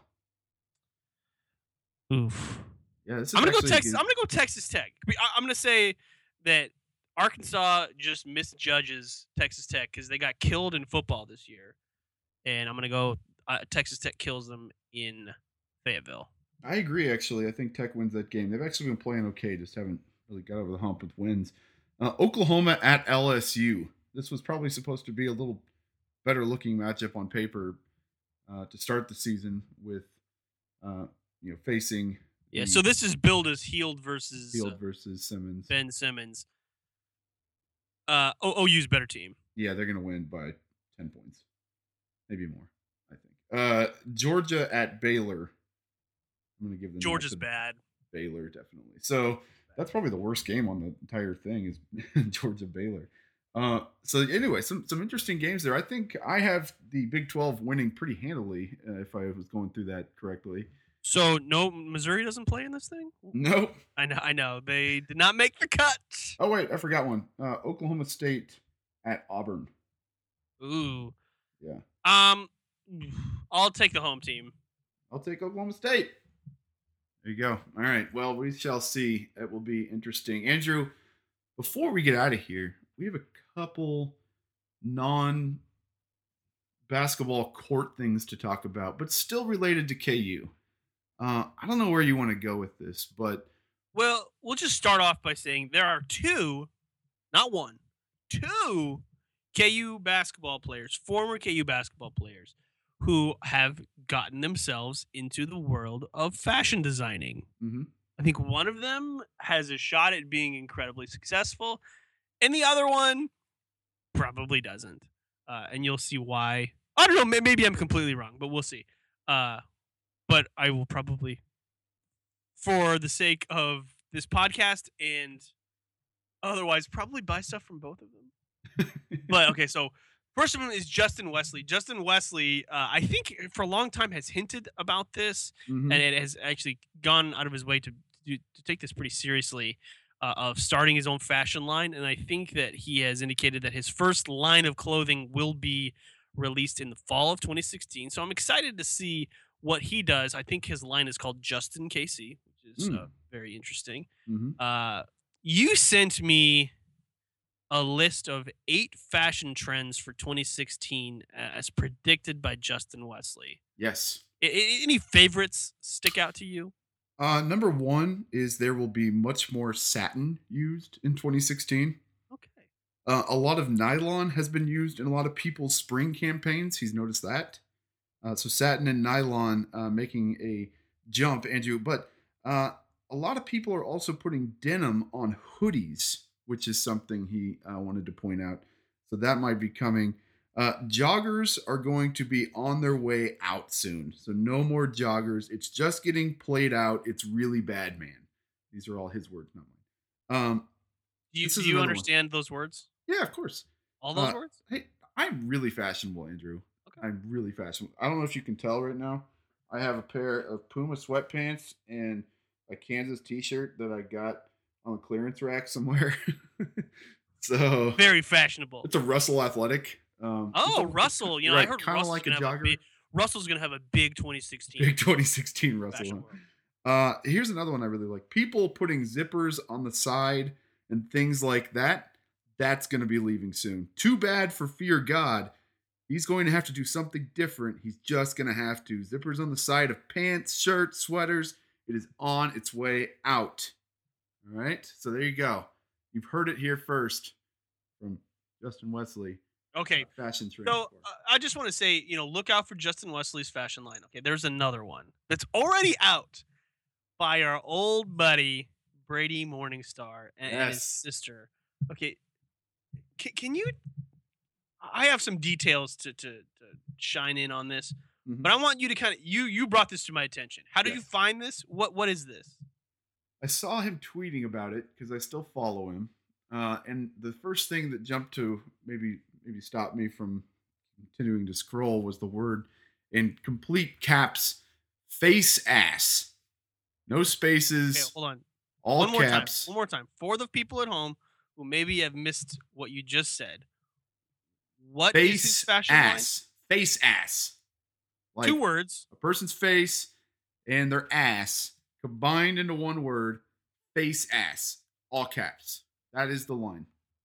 Oof. Yeah, this is I'm gonna go actually Texas. good. I'm gonna go Texas Tech. I- I'm gonna say that Arkansas just misjudges Texas Tech because they got killed in football this year, and I'm gonna go uh, Texas Tech kills them in Fayetteville. I agree, actually. I think Tech wins that game. They've actually been playing okay, just haven't really got over the hump with wins. Uh, Oklahoma at L S U. This was probably supposed to be a little better looking matchup on paper uh, to start the season with, uh, you know, facing Yeah. the So this is billed as Healed versus Field uh, versus Simmons. Ben Simmons. Uh, o- OU's better team. Yeah, they're going to win by ten points, maybe more, I think. Uh, Georgia at Baylor. I'm going to give them Georgia's to bad. Baylor, definitely. So that's probably the worst game on the entire thing is Georgia Baylor. Uh, so anyway, some some interesting games there. I think I have the Big twelve winning pretty handily uh, if I was going through that correctly. So no, Missouri doesn't play in this thing. Nope. I know. I know. They did not make the cut. Oh wait, I forgot one. Uh, Oklahoma State at Auburn. Ooh. Yeah, Um, I'll take the home team. I'll take Oklahoma State. There you go. All right. Well, we shall see. It will be interesting. Andrew, before we get out of here, we have a couple non basketball court things to talk about, but still related to K U. Uh, I don't know where you want to go with this, but Well, we'll just start off by saying there are two, not one, two K U basketball players, former K U basketball players, who have gotten themselves into the world of fashion designing. mhm. I think one of them has a shot at being incredibly successful, and the other one probably doesn't. Uh, and you'll see why. I don't know. may- Maybe I'm completely wrong, but we'll see. Uh, but I will probably, for the sake of this podcast and otherwise, probably buy stuff from both of them. But okay, so first of them is Justin Wesley. Justin Wesley, uh, I think for a long time has hinted about this, Mhm. and it has actually gone out of his way to do, to take this pretty seriously, uh, of starting his own fashion line. And I think that he has indicated that his first line of clothing will be released in the fall of twenty sixteen. So I'm excited to see what he does. I think his line is called Justin K C, which is uh, Mm. very interesting. Mhm. Uh, you sent me a list of eight fashion trends for twenty sixteen as predicted by Justin Wesley. Yes. I- I- any favorites stick out to you? Uh, number one is there will be much more satin used in twenty sixteen. Okay. Uh, a lot of nylon has been used in a lot of people's spring campaigns. He's noticed that. Uh, so satin and nylon uh, making a jump, Andrew. But uh, a lot of people are also putting denim on hoodies, which is something he uh, wanted to point out. So that might be coming. Uh, joggers are going to be on their way out soon. So no more joggers. It's just getting played out. It's really bad, man. These are all his words, not Um, Do you, this do is you another one. understand those words? Yeah, of course. All those Uh, words? hey, I'm really fashionable, Andrew. Okay. I'm really fashionable. I don't know if you can tell right now. I have a pair of Puma sweatpants and a Kansas T-shirt that I got on the clearance rack somewhere. So Very fashionable. it's a Russell Athletic. Um, it's Oh, a- Russell. You know, right, I heard kinda Russell's like a gonna have a jogger. big. Russell's gonna have a big twenty sixteen. Big twenty sixteen Russell. fashion huh? world. Uh, here's another one I really like. People putting zippers on the side and things like that. That's going to be leaving soon. Too bad for Fear God. He's going to have to do something different. He's just going to have to. Zippers on the side of pants, shirts, sweaters. It is on its way out. All right. So there you go. You've heard it here first from Justin Wesley. Okay. Fashion trend. So uh, I just want to say, you know, look out for Justin Wesley's fashion line. Okay, there's another one that's already out by our old buddy Brady Morningstar and, and his Yes. sister. Okay, can, can you? I have some details to, to to shine in on this, Mhm. but I want you to kind of you you brought this to my attention. How did you Yes. find this? What what is this? I saw him tweeting about it because I still follow him. Uh, and the first thing that jumped to maybe maybe stop me from continuing to scroll was the word in complete caps, face ass. No spaces, Okay, hold on. all One more caps. time. One more time for the people at home who maybe have missed what you just said. What is his Face fashion line? ass. Face ass. Like Two words. a person's face and their ass combined into one word, face ass. All caps. That is the line.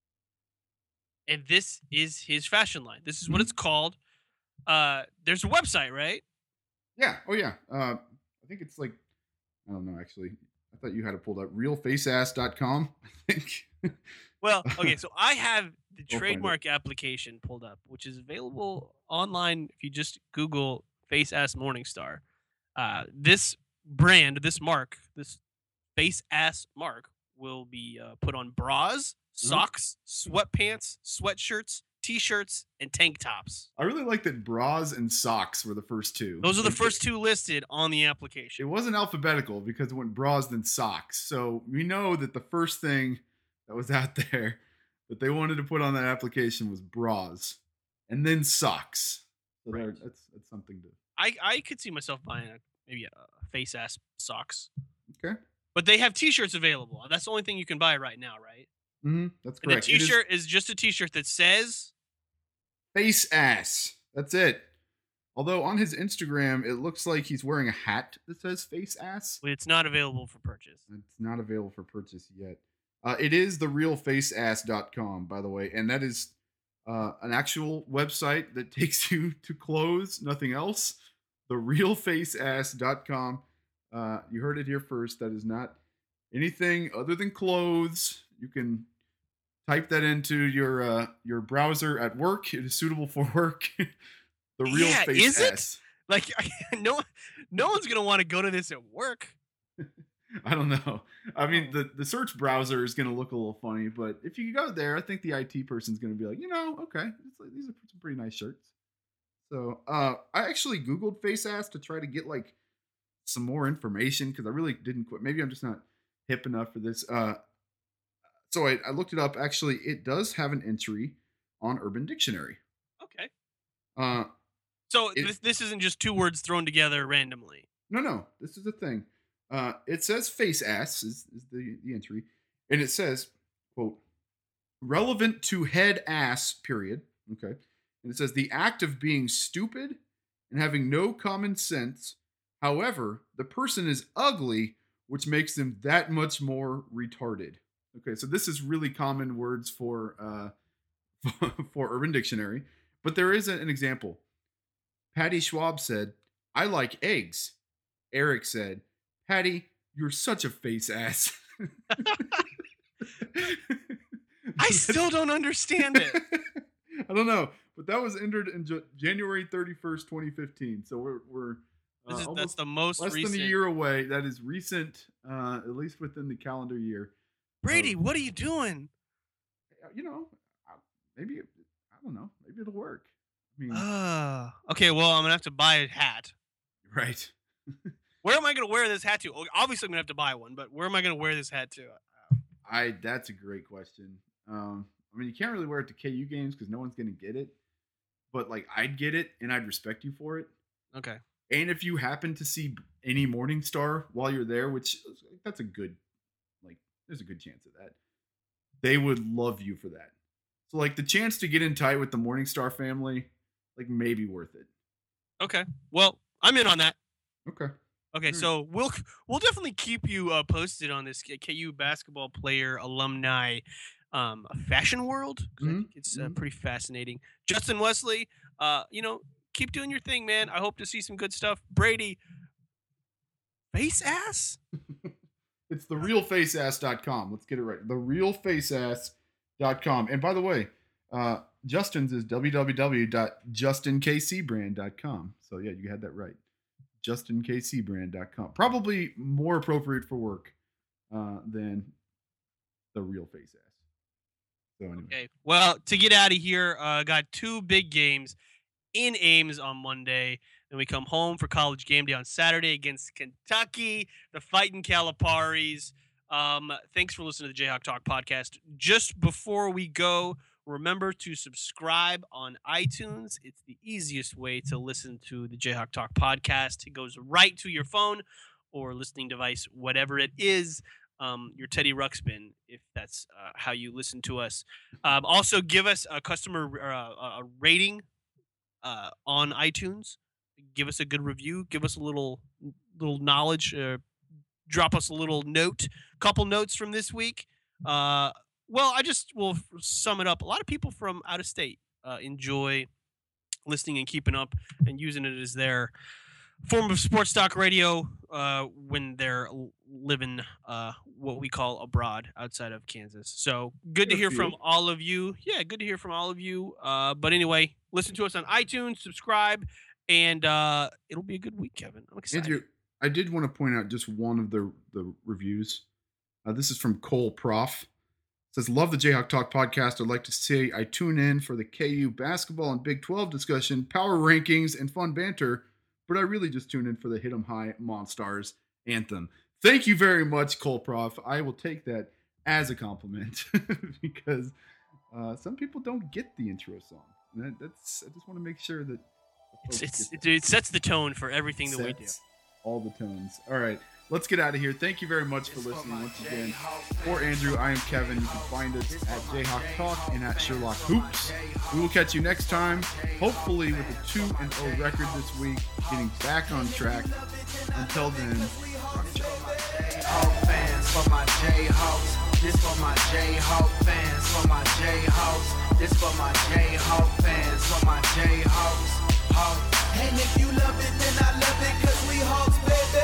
And this is his fashion line. This is what Mhm. it's called. Uh, there's a website, right? Yeah. Oh, yeah. Uh, I think it's like, I don't know, actually. I thought you had it pulled up. real face ass dot com, I think. Well, okay, so I have the find it. trademark application pulled up, which is available online if you just Google Face Ass Morningstar. Uh, this brand, this mark, this Face Ass mark will be uh, put on bras, Mm-hmm. socks, sweatpants, sweatshirts, t-shirts, and tank tops. I really like that bras and socks were the first two. Those are the Like, first two listed on the It application. wasn't alphabetical because it went bras then socks. So we know that the first thing that was out there that they wanted to put on that application was bras and then socks. So there, Right. that's that's something to. I, I could see myself buying a, maybe a Face Ass socks. Okay. But they have t-shirts available. That's the only thing you can buy right now, right? Mm-hmm. That's And the correct. It is t-shirt is just a t-shirt that says face ass. That's it. Although on his Instagram, it looks like he's wearing a hat that says face ass. well, it's not available for purchase. It's not available for purchase yet. Uh, it is the real face ass dot com, by the way, and that is uh, an actual website that takes you to clothes, nothing else. the real face ass dot com. Uh, you heard it here first. That is not anything other than clothes. You can type that into your uh, your browser at work. It is suitable for work. the real Yeah, face is it? ass. Like no no one's going to want to go to this at work. I don't know. I mean, Oh. the, the search browser is going to look a little funny, but if you go there, I think the I T person's going to be like, you know, okay, it's like, these are some pretty nice shirts. So uh, I actually Googled face ass to try to get like some more information because I really didn't quit. Maybe I'm just not hip enough for this. Uh, so I, I looked it up. Actually, it does have an entry on Urban Dictionary. Okay. Uh, So It- this this isn't just two words thrown together randomly. No, no, this is the thing. Uh, it says face ass is, is the, the entry, and it says, quote, relevant to head ass, period. Okay. And it says the act of being stupid and having no common sense. However, the person is ugly, which makes them that much more retarded. Okay, so this is really common words for uh, for Urban Dictionary, but there is an example. Patty Schwab said, I like eggs. Eric said, Patty, you're such a face ass. I still don't understand it. I don't know, but that was entered in J- January thirty-first, twenty fifteen. So we're, we're uh, This is, that's almost the most less recent. than a year away. That is recent, uh, at least within the calendar year. Brady, Oh. what are you doing? You know, I- maybe, it- I don't know, maybe it'll work. I mean, Uh, okay, well, I'm going to have to buy a hat. right. Where am I going to wear this hat to? Oh, obviously, I'm going to have to buy one, but where am I going to wear this hat to? I that's a great question. Um, I mean, you can't really wear it to K U games because no one's gonna get it. But like, I'd get it, and I'd respect you for it. Okay. And if you happen to see any Morning Star while you're there, which that's a good, like, there's a good chance of that, they would love you for that. So like, the chance to get in tight with the Morning Star family, like, maybe worth it. Okay. Well, I'm in on that. Okay. Okay, Mm. so we'll we'll definitely keep you uh, posted on this K U basketball player alumni um, fashion world. 'Cause I Mhm, think it's uh, mhm. pretty fascinating. Justin Wesley, uh, you know, keep doing your thing, man. I hope to see some good stuff. Brady, face ass. It's the real face ass dot com. Let's get it right. the real face ass dot com. And by the way, uh, Justin's is w w w dot justin k c brand dot com. So yeah, you had that right. justin k c brand dot com. Probably more appropriate for work uh, than the real face ass. So anyway. Okay. Well, to get out of here, uh, got two big games in Ames on Monday. Then we come home for College Game Day on Saturday against Kentucky, the Fighting Caliparis. Um, thanks for listening to the Jayhawk Talk podcast. Just before we go, remember to subscribe on iTunes. It's the easiest way to listen to the Jayhawk Talk podcast. It goes right to your phone or listening device, whatever it is. Um, your Teddy Ruxpin, if that's uh, how you listen to us. Um, also, give us a customer uh, a rating uh, on iTunes. Give us a good review. Give us a little little knowledge. Uh, drop us a little note. Couple notes from this week. Uh, well, I just will sum it up. A lot of people from out of state uh, enjoy listening and keeping up and using it as their form of sports talk radio uh, when they're living uh, what we call abroad outside of Kansas. So good to hear from all of you. Yeah, good to hear from all of you. Uh, but anyway, listen to us on iTunes, subscribe, and uh, it'll be a good week, Kevin. I'm excited. Andrew, I did want to point out just one of the the reviews. Uh, this is from Cole Prof. It says, love the Jayhawk Talk podcast. I'd like to say I tune in for the K U basketball and Big twelve discussion, power rankings, and fun banter, but I really just tune in for the Hit 'em High Monstars anthem. Thank you very much, Cole Prof. I will take that as a compliment because uh, some people don't get the intro song. And that, that's I just want to make sure that it's, it's, it, it sets the tone for everything that we do. All the tones. All right, let's get out of here. Thank you very much for listening once again. For Andrew, I am Kevin. You can find us at Jayhawk Talk and at Sherlock Hoops. We will catch you next time, hopefully with a two and oh record this week, getting back on track. Until then, rock Jayhawk fans for my Jayhawks. This for my Jayhawk fans for my Jayhawks. This for my Jayhawk fans for my Jayhawks. Hawks. And if you love it, then I love it, cause we Hawks,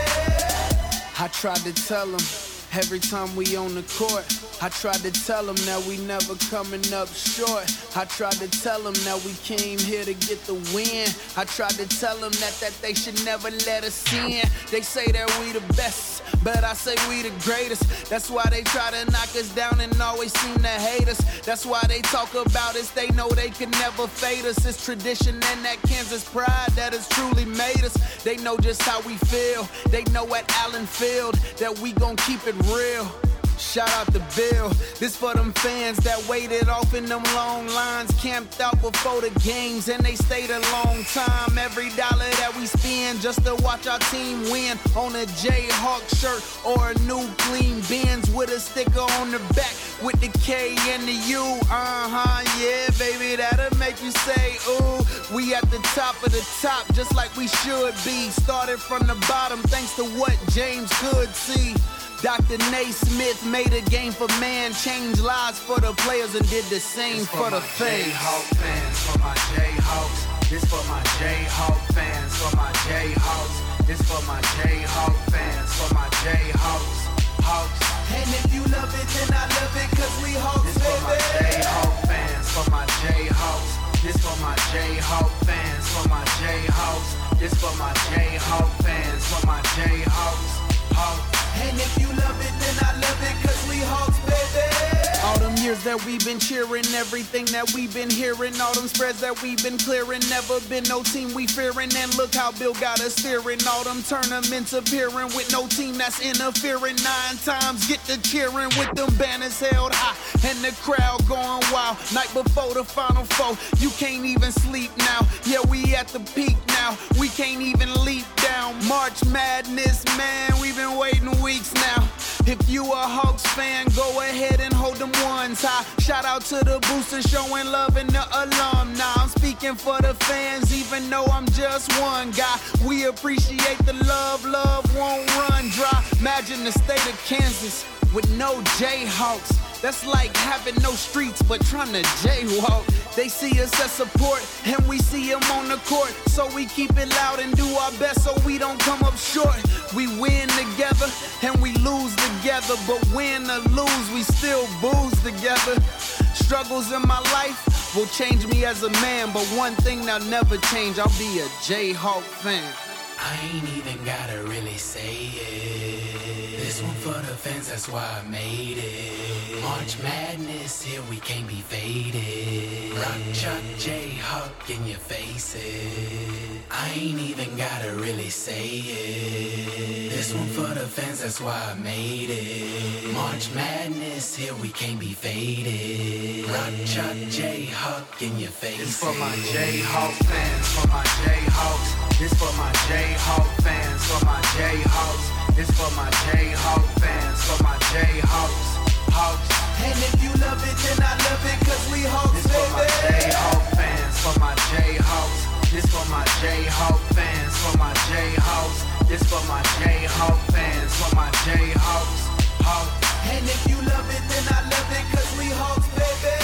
baby. I tried to tell them every time we on the court. I tried to tell them that we never coming up short. I tried to tell them that we came here to get the win. I tried to tell them that, that they should never let us in. They say that we the best, but I say we the greatest. That's why they try to knock us down and always seem to hate us. That's why they talk about us, they know they can never fade us. It's tradition and that Kansas pride that has truly made us. They know just how we feel. They know at Allen Field that we gon' keep it real. Shout out to Bill. This for them fans that waited off in them long lines, camped out before the games, and they stayed a long time. Every dollar that we spend just to watch our team win, on a Jayhawk shirt or a new clean Benz with a sticker on the back with the K and the U. Uh-huh, yeah, baby, that'll make you say, ooh. We at the top of the top, just like we should be. Started from the bottom, thanks to what James could see. Doctor Naismith made a game for man, changed lives for the players and did the same for, for the fans. Jayhawk fans, for my Jayhawks. This for my Jayhawk fans, for my Jayhawks. This for my Jayhawk fans, for my Jayhawks. Hawks. And if you love it, then I love it, cause we Hawks, this baby. This for my Jayhawk fans, for my Jayhawks. This for my Jayhawk fans, for my Jayhawks. This for my Jayhawk fans, for my Jayhawks. Hawks. And if you love it, then I love it, cause we Hawks, baby. All them years that we've been cheering, everything that we've been hearing, all them spreads that we've been clearing, never been no team we fearing, and look how Bill got us steering, all them tournaments appearing with no team that's interfering, nine times get to cheering with them banners held high, and the crowd going wild, night before the Final Four, you can't even sleep now, yeah we at the peak now, we can't even leap down, March Madness, man, we've been waiting weeks now, if you a Hawks fan, go ahead and hold them ones high, shout out to the boosters showing love and the alumni, I'm speaking for the fans even though I'm just one guy, we appreciate the love, love won't run dry, imagine the state of Kansas with no Jayhawks, that's like having no streets but trying to jaywalk, they see us as support and we see them on the court, so we keep it loud and do our best so we don't come up short, we win together and we lose together, but win or lose we still booze together, struggles in my life will change me as a man, but one thing that'll never change, I'll be a Jayhawk fan. I ain't even gotta really say it. This one for the fans, that's why I made it. March Madness, here we can't be faded. Rock, Chuck, Jayhawk in your faces. I ain't even gotta really say it. This one for the fans, that's why I made it. March Madness, here we can't be faded. Rock, Chuck, Jayhawk in your faces. This for my Jayhawk fans, for my Jayhawks. This for my Jayhawk fans, for my Jayhawks. This for my Jayhawk fans, for my Jayhawks. Hawks. And if you love it, then I love it, cause we Hawks, this baby. This for my Jayhawk fans, for my Jayhawks. This for my Jayhawk fans, for my Jayhawks. This for my Jayhawk fans, for my Jayhawks. Hawks. And if you love it, then I love it, cause we Hawks, baby.